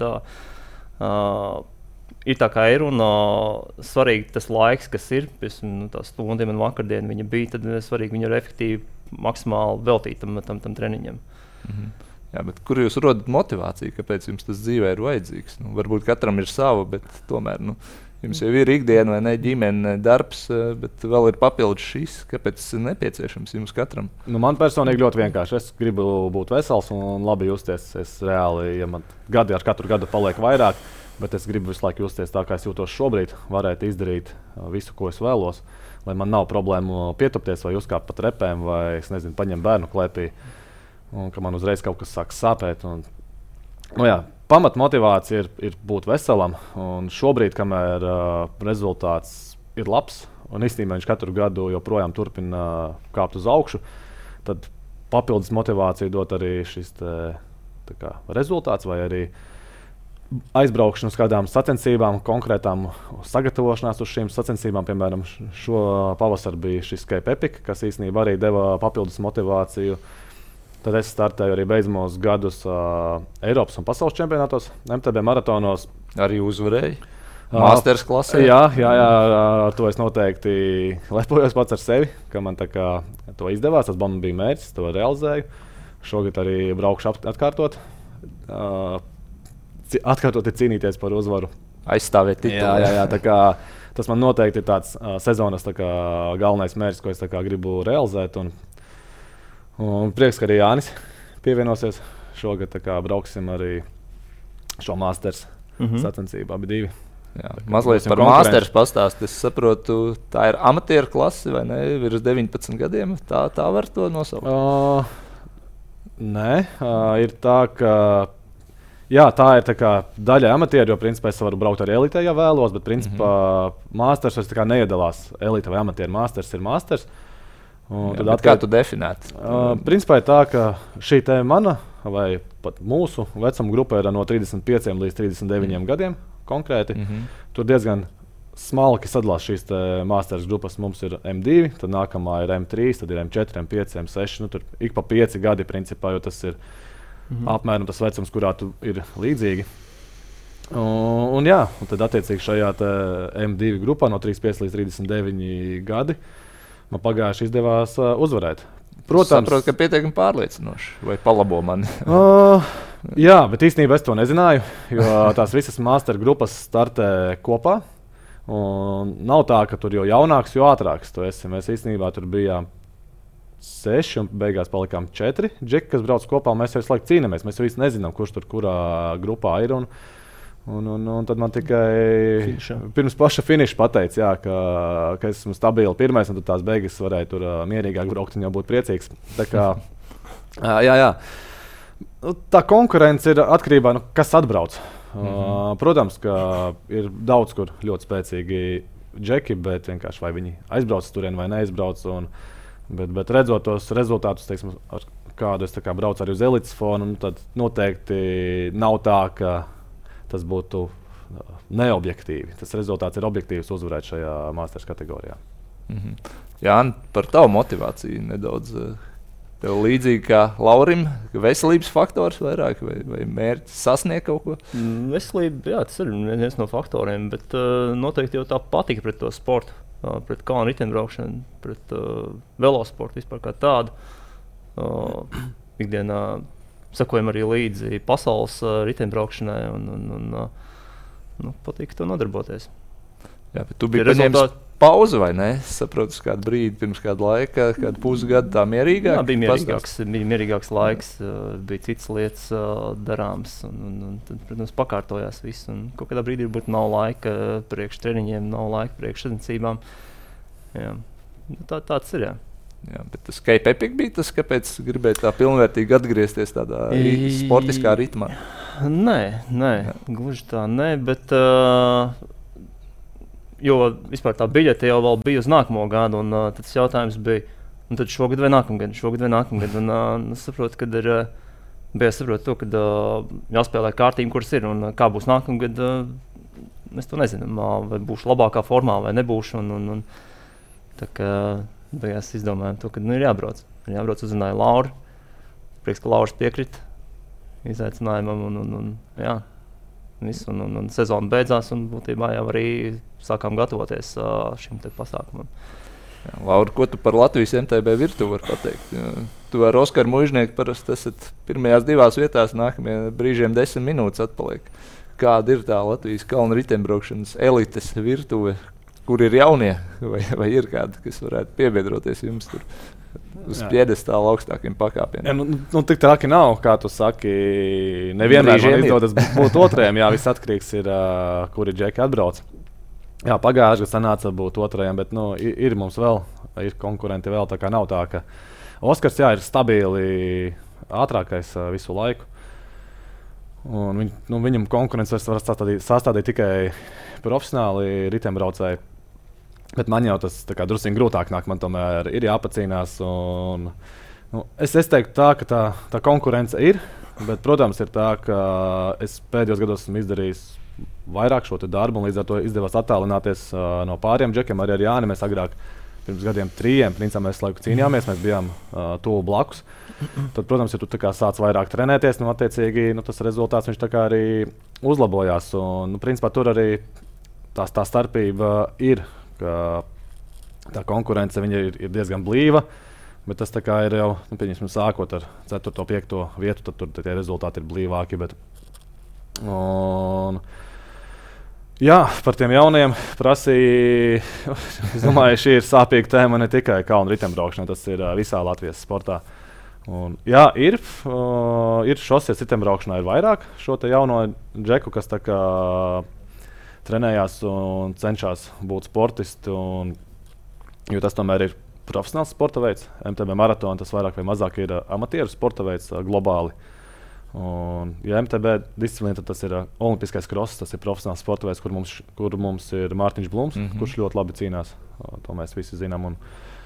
ir tā kā ir un svarīgi tas laiks, kas ir, piemēram, tā stundiem un vakardien viņa bija, tad svarīgi viņu ir efektīvi maksimāli veltīt tam treniņam. Jā, bet kur jūs rodat motivāciju, kāpēc jums tas dzīvē ir vajadzīgs? Varbūt katram ir sava, bet tomēr, jums jau ir ikdiena vai ne ģimene, darbs, bet vēl ir papildus šis. Kāpēc tas ir nepieciešams jums katram? Man personīgi ļoti vienkārši. Es gribu būt vesels un labi justies. Es reāli, ja man gadi ar katru gadu paliek vairāk, bet es gribu visu laiku justies tā, kā es jūtos šobrīd, varētu izdarīt visu, ko es vēlos, lai man nav problēmu pietupties vai uzkāpt pa trepēm vai, es nezinu, paņemt bērnu klēpī un ka man uzreiz kaut kas sāk sāpēt. Pamat motivācija ir būt veselam, un šobrīd, kamēr rezultāts ir labs, un īstenībā viņš katru gadu joprojām turpina kāpt uz augšu, tad papildus motivāciju dot arī šis rezultāts vai arī aizbraukšana uz kādām sacensībām, konkrētām sagatavošanās uz šīm sacensībām. Piemēram, šo pavasaru bija šis Cape Epic, kas īstenībā arī deva papildus motivāciju. Tad es startēju arī beidzamos gadus Eiropas un pasaules čempionātos, MTB maratonos. Arī uzvarēju? Masters klasē? Jā, ar to es noteikti lepojos pats ar sevi, ka man tā kā to izdevās. Tas man bija mērķis, to realizēju. Šogad arī braukšu atkārtot. Atkārtot ir cīnīties par uzvaru. Aizstāvēt titulu. Jā, tā kā tas man noteikti ir tāds sezonas tā kā galvenais mērķis, ko es tā kā gribu realizēt. Un prieks, ka arī Jānis pievienosies. Šogad tā kā brauksim arī šo Masters sacensību, abi divi. Jā, mazliet par Masters pastāst. Es saprotu, tā ir amatieru klase vai ne? Virs 19 gadiem. Tā var to nosaukt? Nē, ir tā, ka jā, tā ir tā kā daļa amatieru, jo principā es varu braukt arī elitē, ja vēlos, bet principā Masters tā kā neiedalās elite vai amatieru. Masters ir Masters. Jā, kā tu definētu? Principā ir tā, ka šī te mana vai pat mūsu vecuma grupa ir no 35 līdz 39 gadiem konkrēti. Tur diezgan smalki sadalās šīs Masters grupas. Mums ir M2, tad nākamā ir M3, tad ir M4, M5, M6. Nu, tur ik pa 5 gadi principā, jo tas ir apmēram tas vecums, kurā tu ir līdzīgi. Un tad attiecīgi šajā M2 grupā no 35 līdz 39 gadi man pagājuši izdevās uzvarēt. Protams, saprotu, ka pietiekami pārliecinoši, vai palabo mani? Jā, bet īstenībā es to nezināju, jo tās visas master grupas startē kopā. Nav tā, ka tur jau jaunāks, jo ātrāks tu esi. Mēs īstenībā tur bijām 6 un beigās palikām 4 džeki, kas brauc kopā. Mēs jau visu laiku cīnāmies, mēs visi nezinām, kurš tur kurā grupā ir. Un tad man tikai pirms paša finiša pateica, jā, ka esmu stabili pirmais, un tad tās beigas varēja tur mierīgāk braukt un jau būt priecīgs. Tā kā, jā. Tā konkurence ir atkarībā no kas atbrauc. Protams, ka ir daudz kur ļoti spēcīgi džeki, bet vienkārši vai viņi aizbrauc turien vai neaizbrauc. Bet redzot tos rezultātus, teiksim, ar kādu es braucu arī uz elites fonu, tad noteikti nav tā, ka tas būtu neobjektīvi. Tas rezultāts ir objektīvs uzvarēt šajā Masters kategorijā. Jā, par tavu motivāciju nedaudz. Tev līdzīgi kā Laurim, veselības faktors vairāk vai mērķis sasniegt kaut ko? Veselība, jā, tas ir viens no faktoriem, bet noteikti jau tā patika pret to sportu, pret kalnu riteņbraukšanu, pret velosportu vispār kā tādu. Ikdienā sakojam arī līdzi pasaules riteņbraukšanai un patīk to nodarboties. Jā, bet tu biji paņēmis pauzi vai ne? Es saprotu, kādu brīdi pirms kāda laika, kādu pusgadu tā mierīgāk? Jā, bija mierīgāks laiks, bija citas lietas darāms un tad, protams, pakārtojās viss. Un kaut kādā brīdī varbūt nav laika priekš treniņiem, nav laika priekš sacensībām. Jā, tāds ir, jā. Jā, bet tas Cape Epic bija tas, kāpēc gribēja tā pilnvērtīgi atgriezties tādā sportiskā ritmā? Nē, gluži tā nē, bet jo vispār tā biļete jau vēl bija uz nākamo gadu, un tas jautājums bija, un tad šogad vai nākamgad, un es saprotu, kad bija saprotu to, kad jāspēlē kārtīm, kuras ir, un kā būs nākamgad, mēs to nezinām, vai būšu labākā formā, vai nebūšu, un tā kā beigās izdomājām to, ka ir jābrauc. Uzzināja Lauru. Prieks, ka Lauris piekrita izaicinājumam un sezona beidzās un būtībā jau arī sākām gatavoties šim te pasākumam. Jā, Laura, ko tu par Latvijas MTB virtuvi vari pateikt? Tu ar Oskaru Mužnieku parasti esat pirmajās 2 vietās, nākamajā brīžiem 10 minūtes atpaliek. Kāda ir tā Latvijas kalnu riteņbraukšanas elites virtuve? Kur ir jaunie, vai ir kādi, kas varētu piebiedroties jums tur uz piedestāla augstākiem pakāpieniem? Tik traki nav, kā tu saki. Nevienmēr man izdodas būt otrajam. Jā, viss atkarīgs ir, kuri džeki atbrauc. Jā, pagājuši, ka sanāca būt otrajam, bet ir mums vēl, ir konkurenti vēl. Tā kā nav tā, ka Oskars ir stabili ātrākais visu laiku. Un viņam konkurences var sastādīt tikai profesionāli riteņbraucēji. Bet man jau tas drusku grūtāk nāk, man tomēr ir jāpacīnās. Es teiktu tā, ka tā konkurence ir, bet, protams, ir tā, ka es pēdējos gados esmu izdarījis vairāk šo darbu, un līdz ar to izdevās attālināties no pāriem džekiem. Arī ar Jāni mēs agrāk, pirms gadiem 3, principā mēs laiku cīnījāmies, mēs bijām tuvu blakus. Tad, protams, ja tu sāc vairāk trenēties, attiecīgi tas rezultāts viņš arī uzlabojās. Un, principā, tur arī tā starpība ir, ka tā konkurence ir diezgan blīva. Bet tas ir jau, sākot ar 4. un 5. vietu, tad tur tie rezultāti ir blīvāki. Jā, par tiem jauniem prasīja. Es domāju, šī ir sāpīga tēma ne tikai kalnu ritembraukšanā, tas ir visā Latvijas sportā. Ir šoseis ritembraukšanā ir vairāk šo jauno džeku, kas trenējās un cenšas būt sportisti. Jo tas tomēr ir profesionāls sporta veids. MTB maratona tas vairāk vai mazāk ir amatieru sporta veids globāli. Ja MTB disciplīna, tad tas ir olimpiskais kross, tas ir profesionāls sporta veids, kur mums ir Mārtiņš Blums, kurš ļoti labi cīnās. To mēs visi zinām.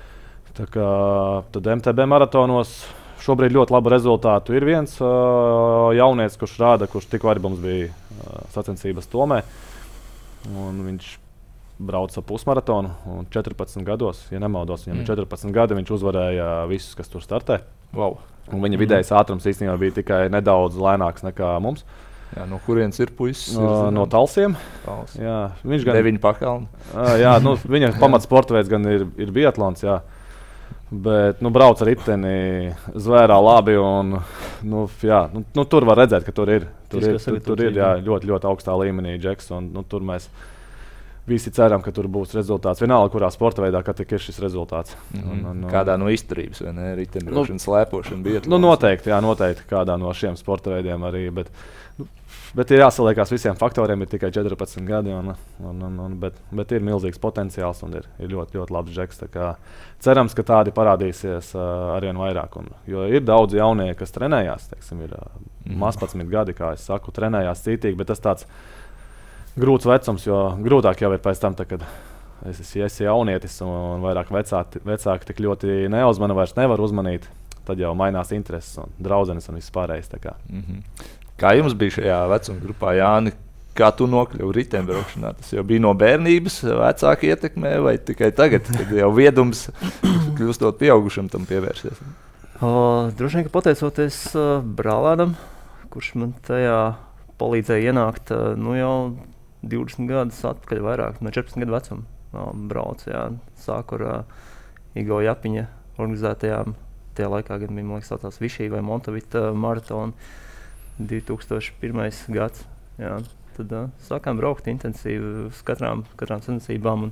Tad MTB maratonos šobrīd ļoti labu rezultātu ir viens jaunietis, kurš rāda, kurš tikko arī mums bija sacensības Tomē. Viņš brauca pusmaratonu un 14 gados, ja nemaldos, viņam ir 14 gadi, viņš uzvarēja visus, kas tur startē. Wow. Un viņa vidējais ātrums īstenībā bija tikai nedaudz lēnāks nekā mums. Jā, no kurienes ir puisis? No Talsiem. Jā, viņš gan 9 pakalni. Jā, viņa pamatsporta veids gan ir biatlons, jā. Bet brauc ar riteni zvērā labi un tur var redzēt, ka tur ir jā, ļoti, ļoti augstā līmenī džeks un tur mēs visi ceram, ka tur būs rezultāts. Vienalga, kurā sporta veidā ir šis rezultāts. Kādā no izturības, vai ne? Riteņbraukšana, slēpošana, biatlons. Noteikti kādā no šiem sporta veidiem arī. Bet ir jāsaliekās visiem faktoriem, ir tikai 14 gadi. Bet ir milzīgs potenciāls un ir ļoti, ļoti labs džeks. Cerams, ka tādi parādīsies arvien vairāk. Jo ir daudz jaunie, kas trenējās. Teiksim, ir 11 gadi, kā es saku, trenējās cītīgi, bet tas tāds grūts vecums, jo grūtāk jau ir pēc tam, kad esi jaunietis un vairāk vecāki tik ļoti neuzmana, vairs nevar uzmanīt. Tad jau mainās intereses un draudzenes un viss pārējais. Kā jums bija šajā vecuma grupā, Jāni? Kā tu nokļuvi riteņbraukšanā? Tas jau bija no bērnības, vecāki ietekmē, vai tikai tagad, kad jau viedums kļūstot pieaugušam tam pievērsies? Droši vien, ka pateicoties brālēnam, kurš man tajā palīdzēja ienākt jau 20 gadus atpakaļ, vairāk no 14 gadu vecuma braucu. Sāku ar Igo Japiņa organizētajām, tajā laikā gan bija, man liekas, tās Višī vai Montavita maratona 2001. gads. Jā. Tad sākām braukt intensīvi uz katrām sacensībām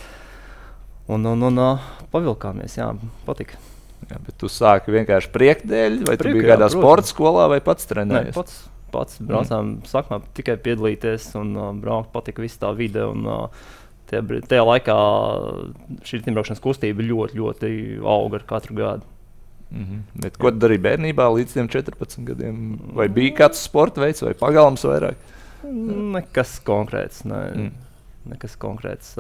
un pavilkāmies, jā, patika. Jā, bet tu sāki vienkārši priekdēļ, vai tu biji kādā sporta skolā vai pats trenējies? Nē, pats braucām, sākumā tikai piedalīties un braukt, patika viss tā vide. Tajā laikā šī riteņbraukšanas kustība ļoti, ļoti auga ar katru gadu. Bet ko darīja bērnībā līdz 14 gadiem? Vai bija kāds sporta veids vai pagalms vairāk? Nekas konkrēts. Nekas konkrēts.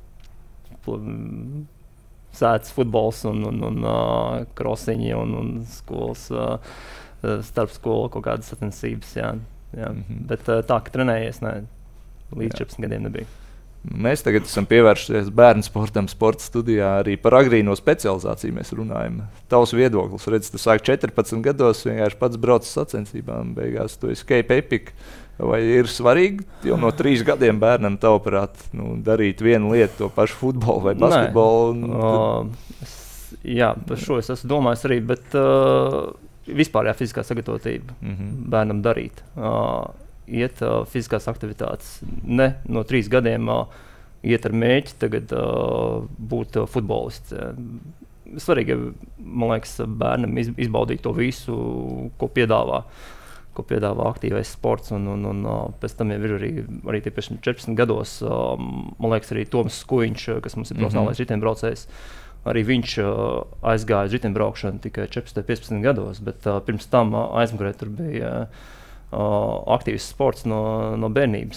Sētas futbols un krosiņi un skolas. Starp skolu kaut kādas sacensības, jā. Bet tā, ka trenējies, līdz 14 gadiem nebija. Mēs tagad esam pievērsušies bērnu sportam, sporta studijā, arī par agrīno specializāciju mēs runājam. Tavs viedoklis, redz, tu sāk 14 gados, vienkārši pats brauc uz sacensībām, beigās tu esi Cape Epic. Vai ir svarīgi jau no 3 gadiem bērnam tavuprāt darīt vienu lietu, to pašu futbolu vai basketbolu? Jā, par šo es esmu domājis arī, bet vispārējā fiziskā sagatavotība bērnam darīt. Iet fiziskās aktivitātes ne no 3 gadiem iet ar mēķi tagad būt futbolists. Svarīgi, man liekas, bērnam izbaudīt to visu, ko piedāvā aktīvais sports. Un pēc tam jau ir arī tie 14 gados, man liekas, arī Toms Skuiņš, kas mums ir profesionālais riteņbraucējs. Arī viņš aizgāja uz riteņbraukšanu tikai 14-15 gados, bet pirms tam aizmugurē tur bija aktīvs sports no bērnības.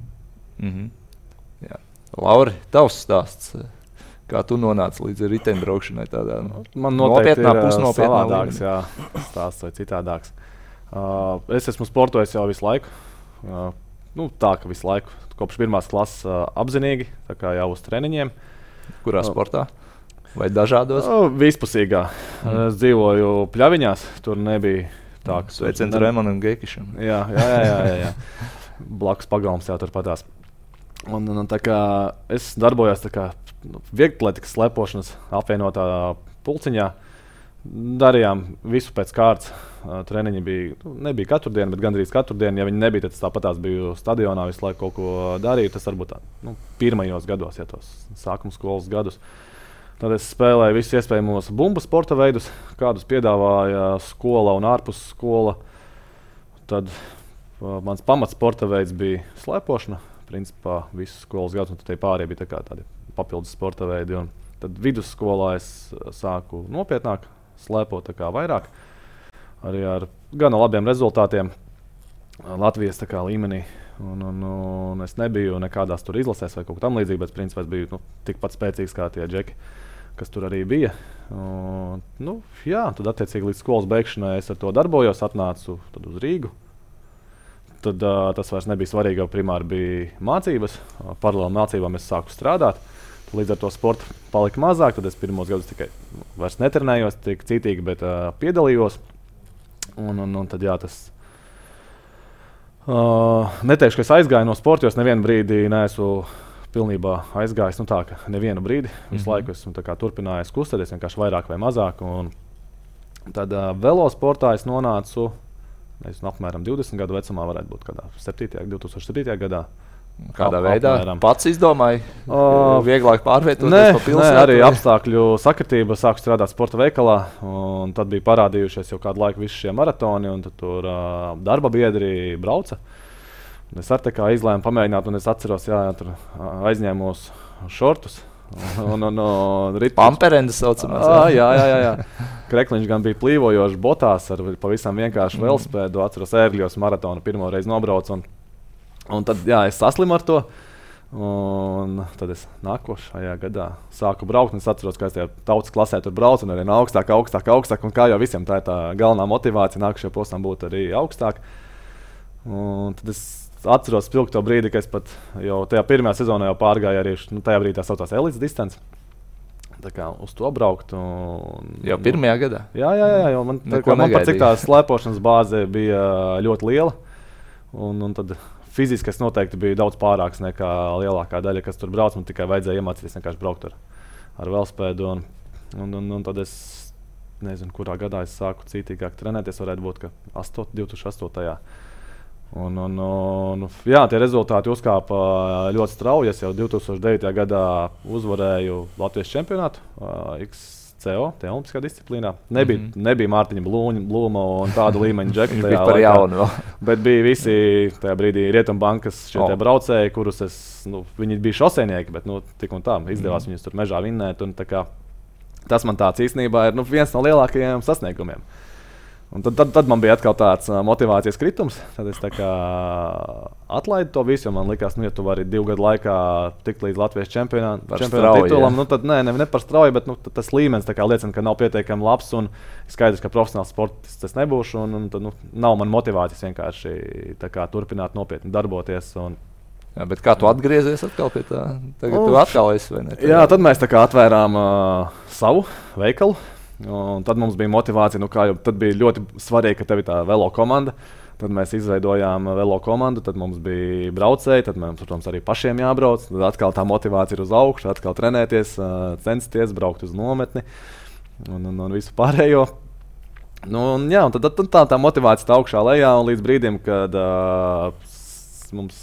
Jā. Lauri, tavs stāsts. Kā tu nonāci līdz riteņbraukšanai tādā nopietnā, pusnopietnā savādāks, jā, stāsts vai citādāks. Es esmu sportojis jau visu laiku. Tā, ka visu laiku, kopš 1. klases apzinīgi, tā kā jau uz treniņiem. Kurā sportā? Vai dažādos? Vispusīgā. Es dzīvoju Pļaviņās, tur nebija tā, ka... Sveiciens Remanam Gekišam. Jā. Blakus pagalms jau tur patās. Un tā kā es darbojos vieglatlētikas slepošanas apvienotā pulciņā, darījām visu pēc kārtas. Treniņi nebija katru dienu, bet gandrīz katru dienu. Ja viņi nebija, tad tāpatās biju stadionā, visu laiku kaut ko darīju. Tas varbūt pirmajos gados, ja tos sākuma skolas gadus. Tad es spēlēju visus iespējamos bumbu sporta veidus, kādus piedāvāja skola un ārpus skola. Tad mans pamats sporta veids bija slēpošana. Principā visus skolas gadus, un tad pārējie bija tādi papildus sporta veidi. Un tad vidusskolā es sāku nopietnāk slēpot vairāk. Arī ar gana labiem rezultātiem Latvijas līmenī. Un es nebiju nekādās tur izlasēs vai kaut kā tam līdzīga, bet principā es biju tikpat spēcīgs kā tie džeki, kas tur arī bija. Tad attiecīgi līdz skolas beigšanai es ar to darbojos, atnācu uz Rīgu. Tad tas vairs nebija svarīgi, jo primāri bija mācības. Paralēli mācībām es sāku strādāt. Līdz ar to sporta palika mazāk. Tad es pirmos gadus tikai vairs netrenējos, tik citīgi, bet piedalījos. Tad tas neteikšu, ka es aizgāju no sporta, jo es nevienu brīdi neesmu pilnībā aizgājis. Tā, ka nevienu brīdi visu laiku esmu turpinājis kustēties, vienkārši vairāk vai mazāk. Un tad velosportā es nonācu apmēram 20 gadu vecumā, varētu būt 2007. gadā. Kādā veidā pats izdomāji, vieglāk pārvietoties pa pilsētu? Nē, arī apstākļu sakritība. Sāku strādāt sporta veikalā, un tad bija parādījušies jau kādu laiku visi šie maratoni, un tur darba biedri brauca. Es ar izlēmu pamēģināt, un es atceros, tur aizņēmos šortus. Pamperendes saucamās. Jā. Krekliņš gan bija plīvojošs botās ar pavisam vienkāršu velospēdu. Atceros, Ērgļos maratonu pirmo reizi nobraucu. Un tad es saslimu ar to. Un tad es nākošajā gadā sāku braukt. Es atceros, ka es tajā tautas klasē tur braucu un arī augstāk. Un kā jau visiem tā ir tā galvenā motivācija nākamajā posmā būt arī augstāk. Un tad es atceros spilgti to brīdi, ka es pat jau tajā pirmajā sezonā jau pārgāju arī tajā brīdī tā saucās elites distance. Tā kā uz to braukt. Jau pirmajā gadā? Jā, jo man par cik tā slēpošanas bāze bija ļoti liela. Un tad fiziski es noteikti biju daudz pārāks nekā lielākā daļa, kas tur brauc. Man tikai vajadzēja iemācīties vienkārši braukt ar velospēdu. Un tad es nezinu, kurā gadā es sāku cītīgāk trenēties. Varētu būt, ka 2008. Tie rezultāti uzkāpa ļoti strauji. Es jau 2009. gadā uzvarēju Latvijas čempionātu XCO, tajā olimpiskā disciplīnā. Nebija Mārtiņa Blūma un tāda līmeņa džeka. Viņš bija par jaunu. Bet bija visi tajā brīdī Rietumbankas braucēji, kurus viņi bija šoseiņnieki, bet tik un tā izdevās viņus tur mežā vinnēt. Tas man tāds īstenībā ir viens no lielākajiem sasniegumiem. Un tad man bija atkal tāds motivācijas kritums. Tad es atlaidu to visu, jo man likās, ja tu vari 2 gadu laikā tikt līdz Latvijas čempionāta titulam, tad ne par strauju, bet tas līmenis liecina, ka nav pietiekami labs un skaidrs, ka profesionāls sportists tas nebūšu. Tad nav man motivācijas vienkārši turpināt nopietni darboties. Jā, bet kā tu atgriezies atkal pie tā? Tagad tu atkal esi, vai ne? Jā, tad mēs atvērām savu veikalu. Un tad mums bija motivācija, tad bija ļoti svarīgi, ka tev ir tā velo komanda. Tad mēs izveidojām velo komandu, tad mums bija braucēji, tad mums, protams, arī pašiem jābrauc. Tad atkal tā motivācija ir uz augšu, atkal trenēties, censties, braukt uz nometni un visu pārējo. Un tad tā motivācija tā augšā lejā, un līdz brīdim, kad mums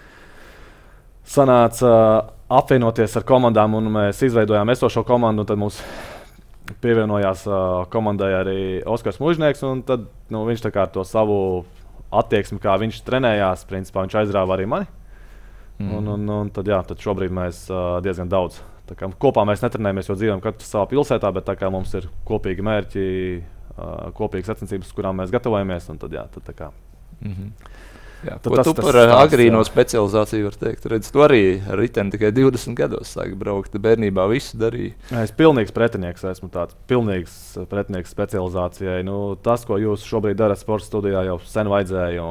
sanāca apvienoties ar komandām, un mēs izveidojām esošo komandu, un tad mums pievienojās komandai arī Oskars Mužnieks, un tad viņš ar to savu attieksmi, kā viņš trenējās, principā viņš aizrāva arī mani. Tad šobrīd mēs diezgan daudz. Kopā mēs netrenējamies, jo dzīvojam katrs savā pilsētā, bet mums ir kopīgi mērķi, kopīgas sacensības, kurām mēs gatavojamies. Jā, ko tu par agrīno specializāciju var teikt? Redz, tu arī ar riteni tikai 20 gados sāki braukt. Bērnībā visu darīji. Es pilnīgs pretinieks esmu. Pilnīgs pretinieks specializācijai. Tas, ko jūs šobrīd darat sporta studijā, jau sen vajadzēja.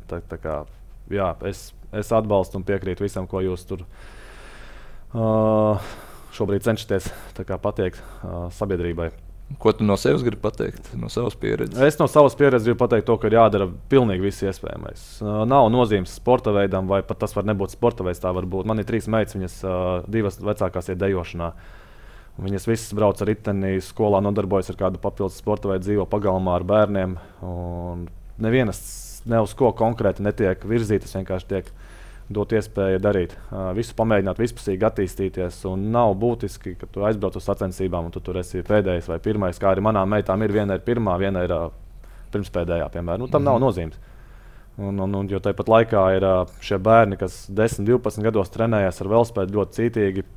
Es atbalstu un piekrītu visam, ko jūs tur šobrīd cenšaties pateikt sabiedrībai. Ko tu no sevis gribi pateikt, no savas pieredzes? Es no savas pieredzes gribu pateikt to, ka ir jādara pilnīgi viss iespējamais. Nav nozīmes sporta veidam, vai pat tas var nebūt sporta veids. Tā var būt. Man ir 3 meitas, viņas 2 vecākās ir dejošanā. Viņas visas brauc ar riteni, skolā nodarbojas ar kādu papildus sporta veidu, dzīvo pagalmā ar bērniem. Nevienas ne uz ko konkrēti netiek virzītas, vienkārši tiek dot iespēju darīt. Visu pamēģināt, vispusīgi attīstīties. Un nav būtiski, ka tu aizbrauc uz sacensībām un tu tur esi pēdējais vai pirmais. Kā arī manām meitām ir viena ir pirmā, viena ir pirmspēdējā, piemēram. Tam nav nozīmes. Jo tāpat laikā ir šie bērni, kas 10, 12 gados trenējas ar velospēdu ļoti cītīgi.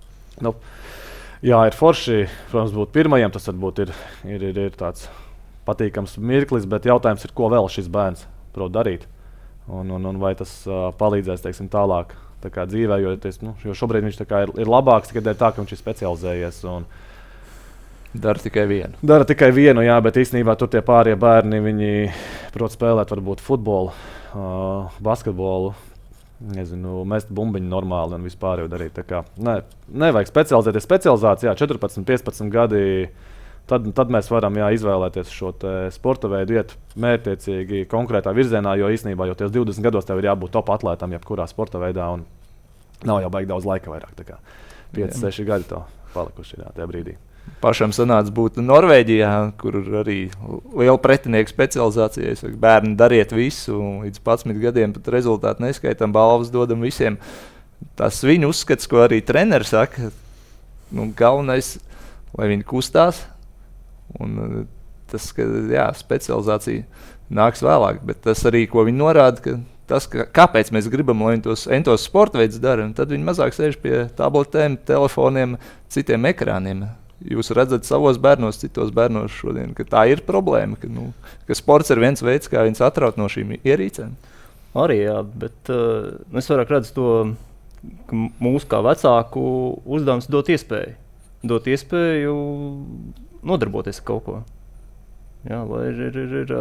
Jā, ir forši, protams, būt pirmajam, tas varbūt ir tāds patīkams mirklis, bet jautājums ir, ko vēl šis bērns prot darīt. Un vai tas palīdzēs, teiksim, tālāk dzīvē, jo šobrīd viņš ir labāks tikai tā, ka viņš ir specializējies. Dara tikai vienu. Dara tikai vienu, jā, bet īstenībā tur tie pārējie bērni, viņi prot spēlēt varbūt futbolu, basketbolu. Nezinu, mest bumbiņu normāli un vispār jau darīt. Nevajag specializēties. Specializācijā 14, 15 gadi, tad mēs varam izvēlēties šo sporta veidu, iet mērķtiecīgi konkrētā virzienā, jo īstenībā jau 20 gados tev ir jābūt top atlētam jebkurā sporta veidā un nav jau baigi daudz laika vairāk. 5-6 gadi to palikuši tajā brīdī. Pašam sanāca būt Norvēģijā, kur arī liela pretinieku specializācija. Bērni dariet visu, līdz 11 gadiem pat rezultātu neskaitām, balvas dodam visiem. Tas viņu uzskats, ko arī treneris saka, galvenais, lai viņi kustās. Un tas, ka specializācija nāks vēlāk, bet tas arī, ko viņi norāda, ka tas, kāpēc mēs gribam, lai viņi tos sporta veidus dara, un tad viņi mazāk sēž pie tabletēm, telefoniem, citiem ekrāniem. Jūs redzat savos bērnos, citos bērnos šodien, ka tā ir problēma, ka sports ir viens veids, kā viņus atraut no šīm ierīcēm. Arī, jā, bet es vairāk redzu to, ka mūsu kā vecāku uzdevums dot iespēju. Dot iespēju nodarboties ar kaut ko. Jā, lai ir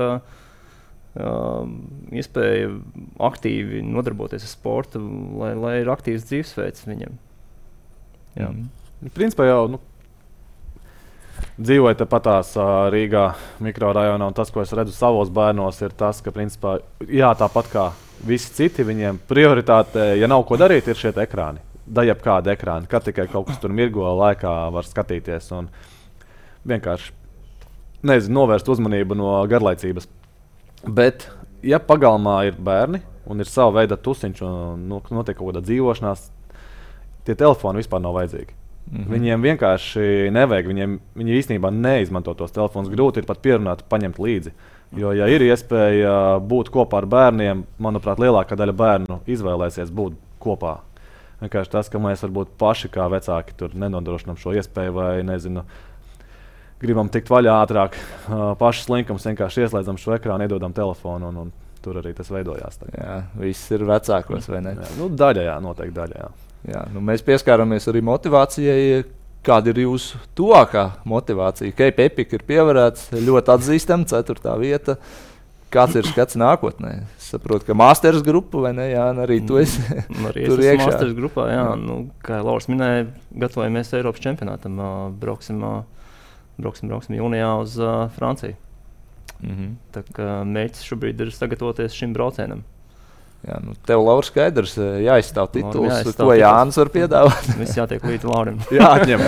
iespēja aktīvi nodarboties ar sportu, lai ir aktīvs dzīvesveids viņam. Jā. Principā jau, dzīvoju tepatās Rīgā mikrorajonā, un tas, ko es redzu savos bērnos, ir tas, ka principā, tāpat kā visi citi, viņiem prioritāte, ja nav ko darīt, ir šie ekrāni. Jebkādi ekrāni, kad tikai kaut kas tur mirgo laikā var skatīties un vienkārši novērst uzmanību no garlaicības. Bet, ja pagalmā ir bērni un ir sava veida tusiņš un notiek kaut kāda dzīvošanās, tie telefoni vispār nav vajadzīgi. Viņiem vienkārši nevajag, viņi īstenībā neizmanto tos telefonus. Grūti ir pat pierunāt, paņemt līdzi. Jo, ja ir iespēja būt kopā ar bērniem, manuprāt, lielākā daļa bērnu izvēlēsies būt kopā. Vienkārši tas, ka mēs varbūt paši kā vecāki tur nenodrošinām šo iespēju vai, gribam tikt vaļā ātrāk, paši slinkums, vienkārši ieslēdzam šo ekrānu, iedodam telefonu un tur arī tas veidojās. Jā, viss ir vecākos, vai ne? Daļa, noteikti daļa, jā. Jā, mēs pieskārāmies arī motivācijai. Kāda ir jūsu tuvākā motivācija? Cape Epic ir pievarēts, ļoti atzīstama 4. vieta. Kāds ir skats nākotnē? Es saprotu, ka Masters grupa, vai ne? Jā, arī tu esi tur iekšā. Masters grupā, jā. Kā Lauris minēja, gatavojamies Eiropas čempionātam. Brauksim jūnijā uz Franciju. Tā kā mērķis šobrīd ir sagatavoties šim braucienam. Jā, tev, Lauris, skaidrs, jāizstāv tituls, ko Jānis var piedāvāt. Viss jātiek līdz Laurim. Jāatņem.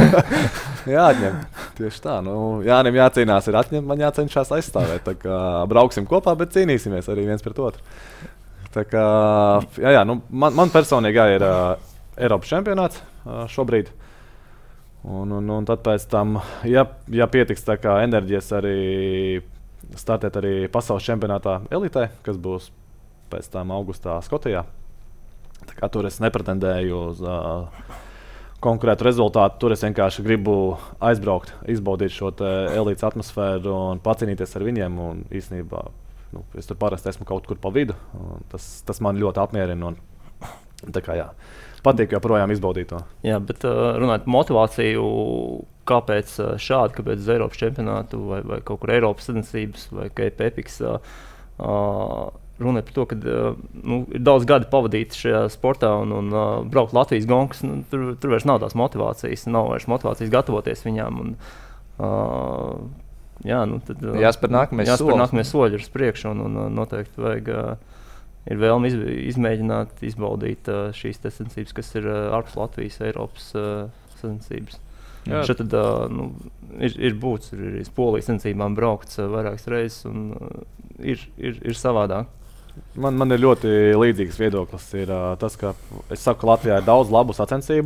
Tieši tā. Jānim jācīnās, ir atņemt, man jācenšas aizstāvēt. Tā kā brauksim kopā, bet cīnīsimies arī viens pret otru. Tā kā, man personīgi ir Eiropas čempionāts šobrīd. Un tad pēc tam, ja pietiks tā kā enerģijas arī startēt arī pasaules čempionātā elitē, kas būs pēc tam augustā Skotijā. Tā kā tur es nepretendēju uz konkrētu rezultātu. Tur es vienkārši gribu aizbraukt, izbaudīt šo elites atmosfēru un pacīnīties ar viņiem. Un īstenībā es tur parasti esmu kaut kur pa vidu. Tas man ļoti apmierina. Tā kā patīk joprojām izbaudīt to. Jā, bet runājot par motivāciju, kāpēc šādi, kāpēc uz Eiropas čempionātu vai kaut kur Eiropas sacensības vai Cape Epics runāt par to, ka ir daudz gadi pavadīti šajā sportā un braukt Latvijas gonkas, tur vairs nav tās motivācijas, nav vairs motivācijas gatavoties viņām. Tad jāspēr nākamie soļi uz priekšu, un noteikti vajag ir vēlme izmēģināt, izbaudīt šīs sacensības, kas ir ārpus Latvijas, Eiropas sacensības. Šeit tad ir būts, ir iz Polijas sacensībām braukts vairākas reizes, un ir savādāk. Man ir ļoti līdzīgs viedoklis. Ir tas, ka es saku, ka Latvijā ir daudz labu sacensību.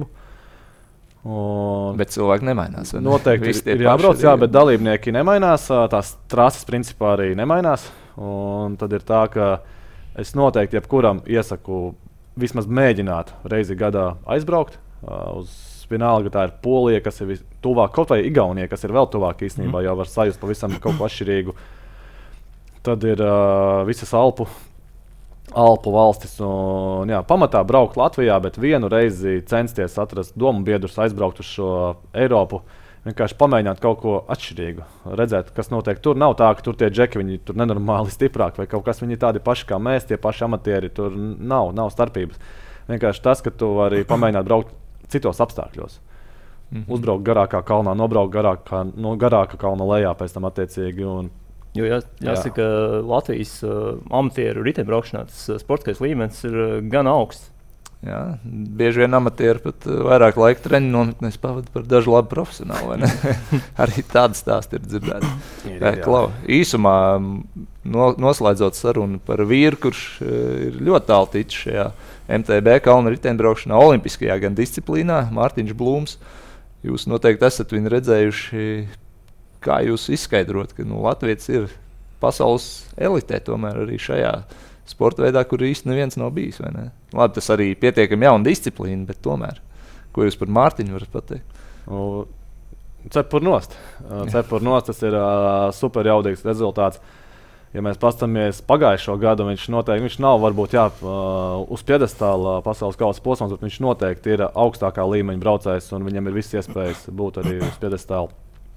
Bet cilvēki nemainās. Noteikti ir jābrauc, bet dalībnieki nemainās. Tās trases principā arī nemainās. Un tad ir tā, ka es noteikti jebkuram iesaku vismaz mēģināt reizi gadā aizbraukt. Vienalga tā ir Polija, kas ir tuvāk, kaut vai Igaunija, kas ir vēl tuvāk īstenībā, jau var sajust pavisam kaut ko atšķirīgu. Tad ir visas Alpu valstis. Un, pamatā braukt Latvijā, bet vienu reizi censties atrast domu biedrus, aizbraukt uz šo Eiropu, vienkārši pamēģināt kaut ko atšķirīgu. Redzēt, kas notiek tur. Nav tā, ka tur tie džeki, viņi tur nenormāli stiprāk vai kaut kas, viņi tādi paši kā mēs, tie paši amatieri, tur nav starpības. Vienkārši tas, ka tu vari pamēģināt braukt citos apstākļos. Uzbraukt garākā kalnā, nobraukt garākā kalna lejā pēc tam attiecīgi. Jo jāsaka, Latvijas amatieru riteņbraukšanā tas sportiskais līmenis ir gan augsts. Jā, bieži vien amatieri pat vairāk laika treniņu nometnēs pavada par dažu labu profesionālu. Arī tādas stāsti ir dzirdēti. Īsumā noslēdzot sarunu par vīru, kurš ir ļoti tālu ticis šajā MTB kalnu riteņbraukšanā, olimpiskajā gan disciplīnā, Mārtiņš Blūms. Jūs noteikti esat viņu redzējuši. Kā jūs izskaidrot, ka Latvijas ir pasaules elitē tomēr arī šajā sporta veidā, kur īsti neviens nav bijis? Vai ne? Labi, tas arī pietiekami jauna disciplīna, bet tomēr, ko jūs par Mārtiņu varat pateikt? Cepurnost. Tas ir super jaudīgs rezultāts. Ja mēs paskatāmies pagājušo gadu, viņš nav varbūt uz pjedestāla pasaules kausa posms, bet viņš noteikti ir augstākā līmeņa braucējs un viņam ir visas iespējas būt arī uz pjedestāla.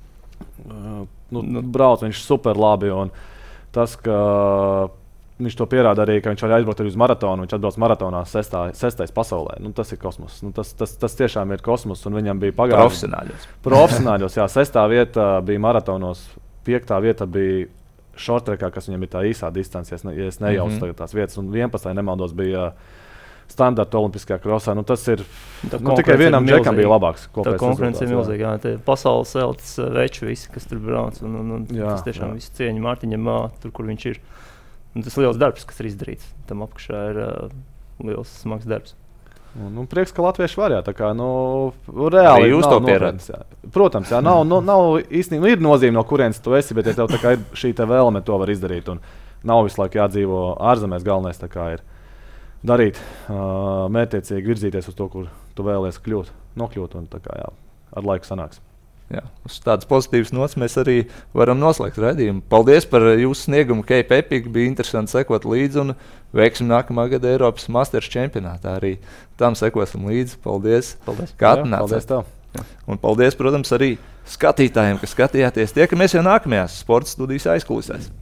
Brauc viņš super labi, un tas, ka viņš to pierāda arī, ka viņš var aizbraukt arī uz maratonu. Viņš atbrauc maratonā sestais pasaulē. Tas ir kosmos. Tas tiešām ir kosmos, un viņam bija profesionāļos. Jā, 6. vieta bija maratonos, 5. vieta bija shorttrackā, kas viņam ir tā īsā distance, ja es nejaucu tagad tās vietas, un 11. nemaldos bija standarta olimpiskajā krosā. Tas ir tikai vienam džekam bija labāks. Tā konkurence ir milzīga. Pasaules elites veči visi, kas tur brauc. Tas tiešām visu cieņu Mārtiņam, tur, kur viņš ir. Un tas liels darbs, kas ir izdarīts. Tam apakšā ir liels smags darbs. Prieks, ka latvieši var, tā kā, reāli jūs to pierādāt. Protams, nav īstenībā ir nozīme, no kurienes tu esi, bet ja tev tā kā ir šī te vēlme, to var izdarīt. Un nav visu laiku jādzīvo ārzemēs, galvenais tā kā ir darīt, mērķtiecīgi virzīties uz to, kur tu vēlies nokļūt, un tā kā, ar laiku sanāks. Jā, uz tādas pozitīvas nots mēs arī varam noslēgt raidījumu. Paldies par jūsu sniegumu, Cape Epic. Bija interesanti sekot līdzi un veiksim nākamā gada Eiropas Masters čempionātā. Arī tam sekosim līdzi. Paldies. Kā atnācāt. Paldies tev. Un paldies, protams, arī skatītājiem, kas skatījāties. Tiekamies jau nākamajās sporta studijas aizkulisēs.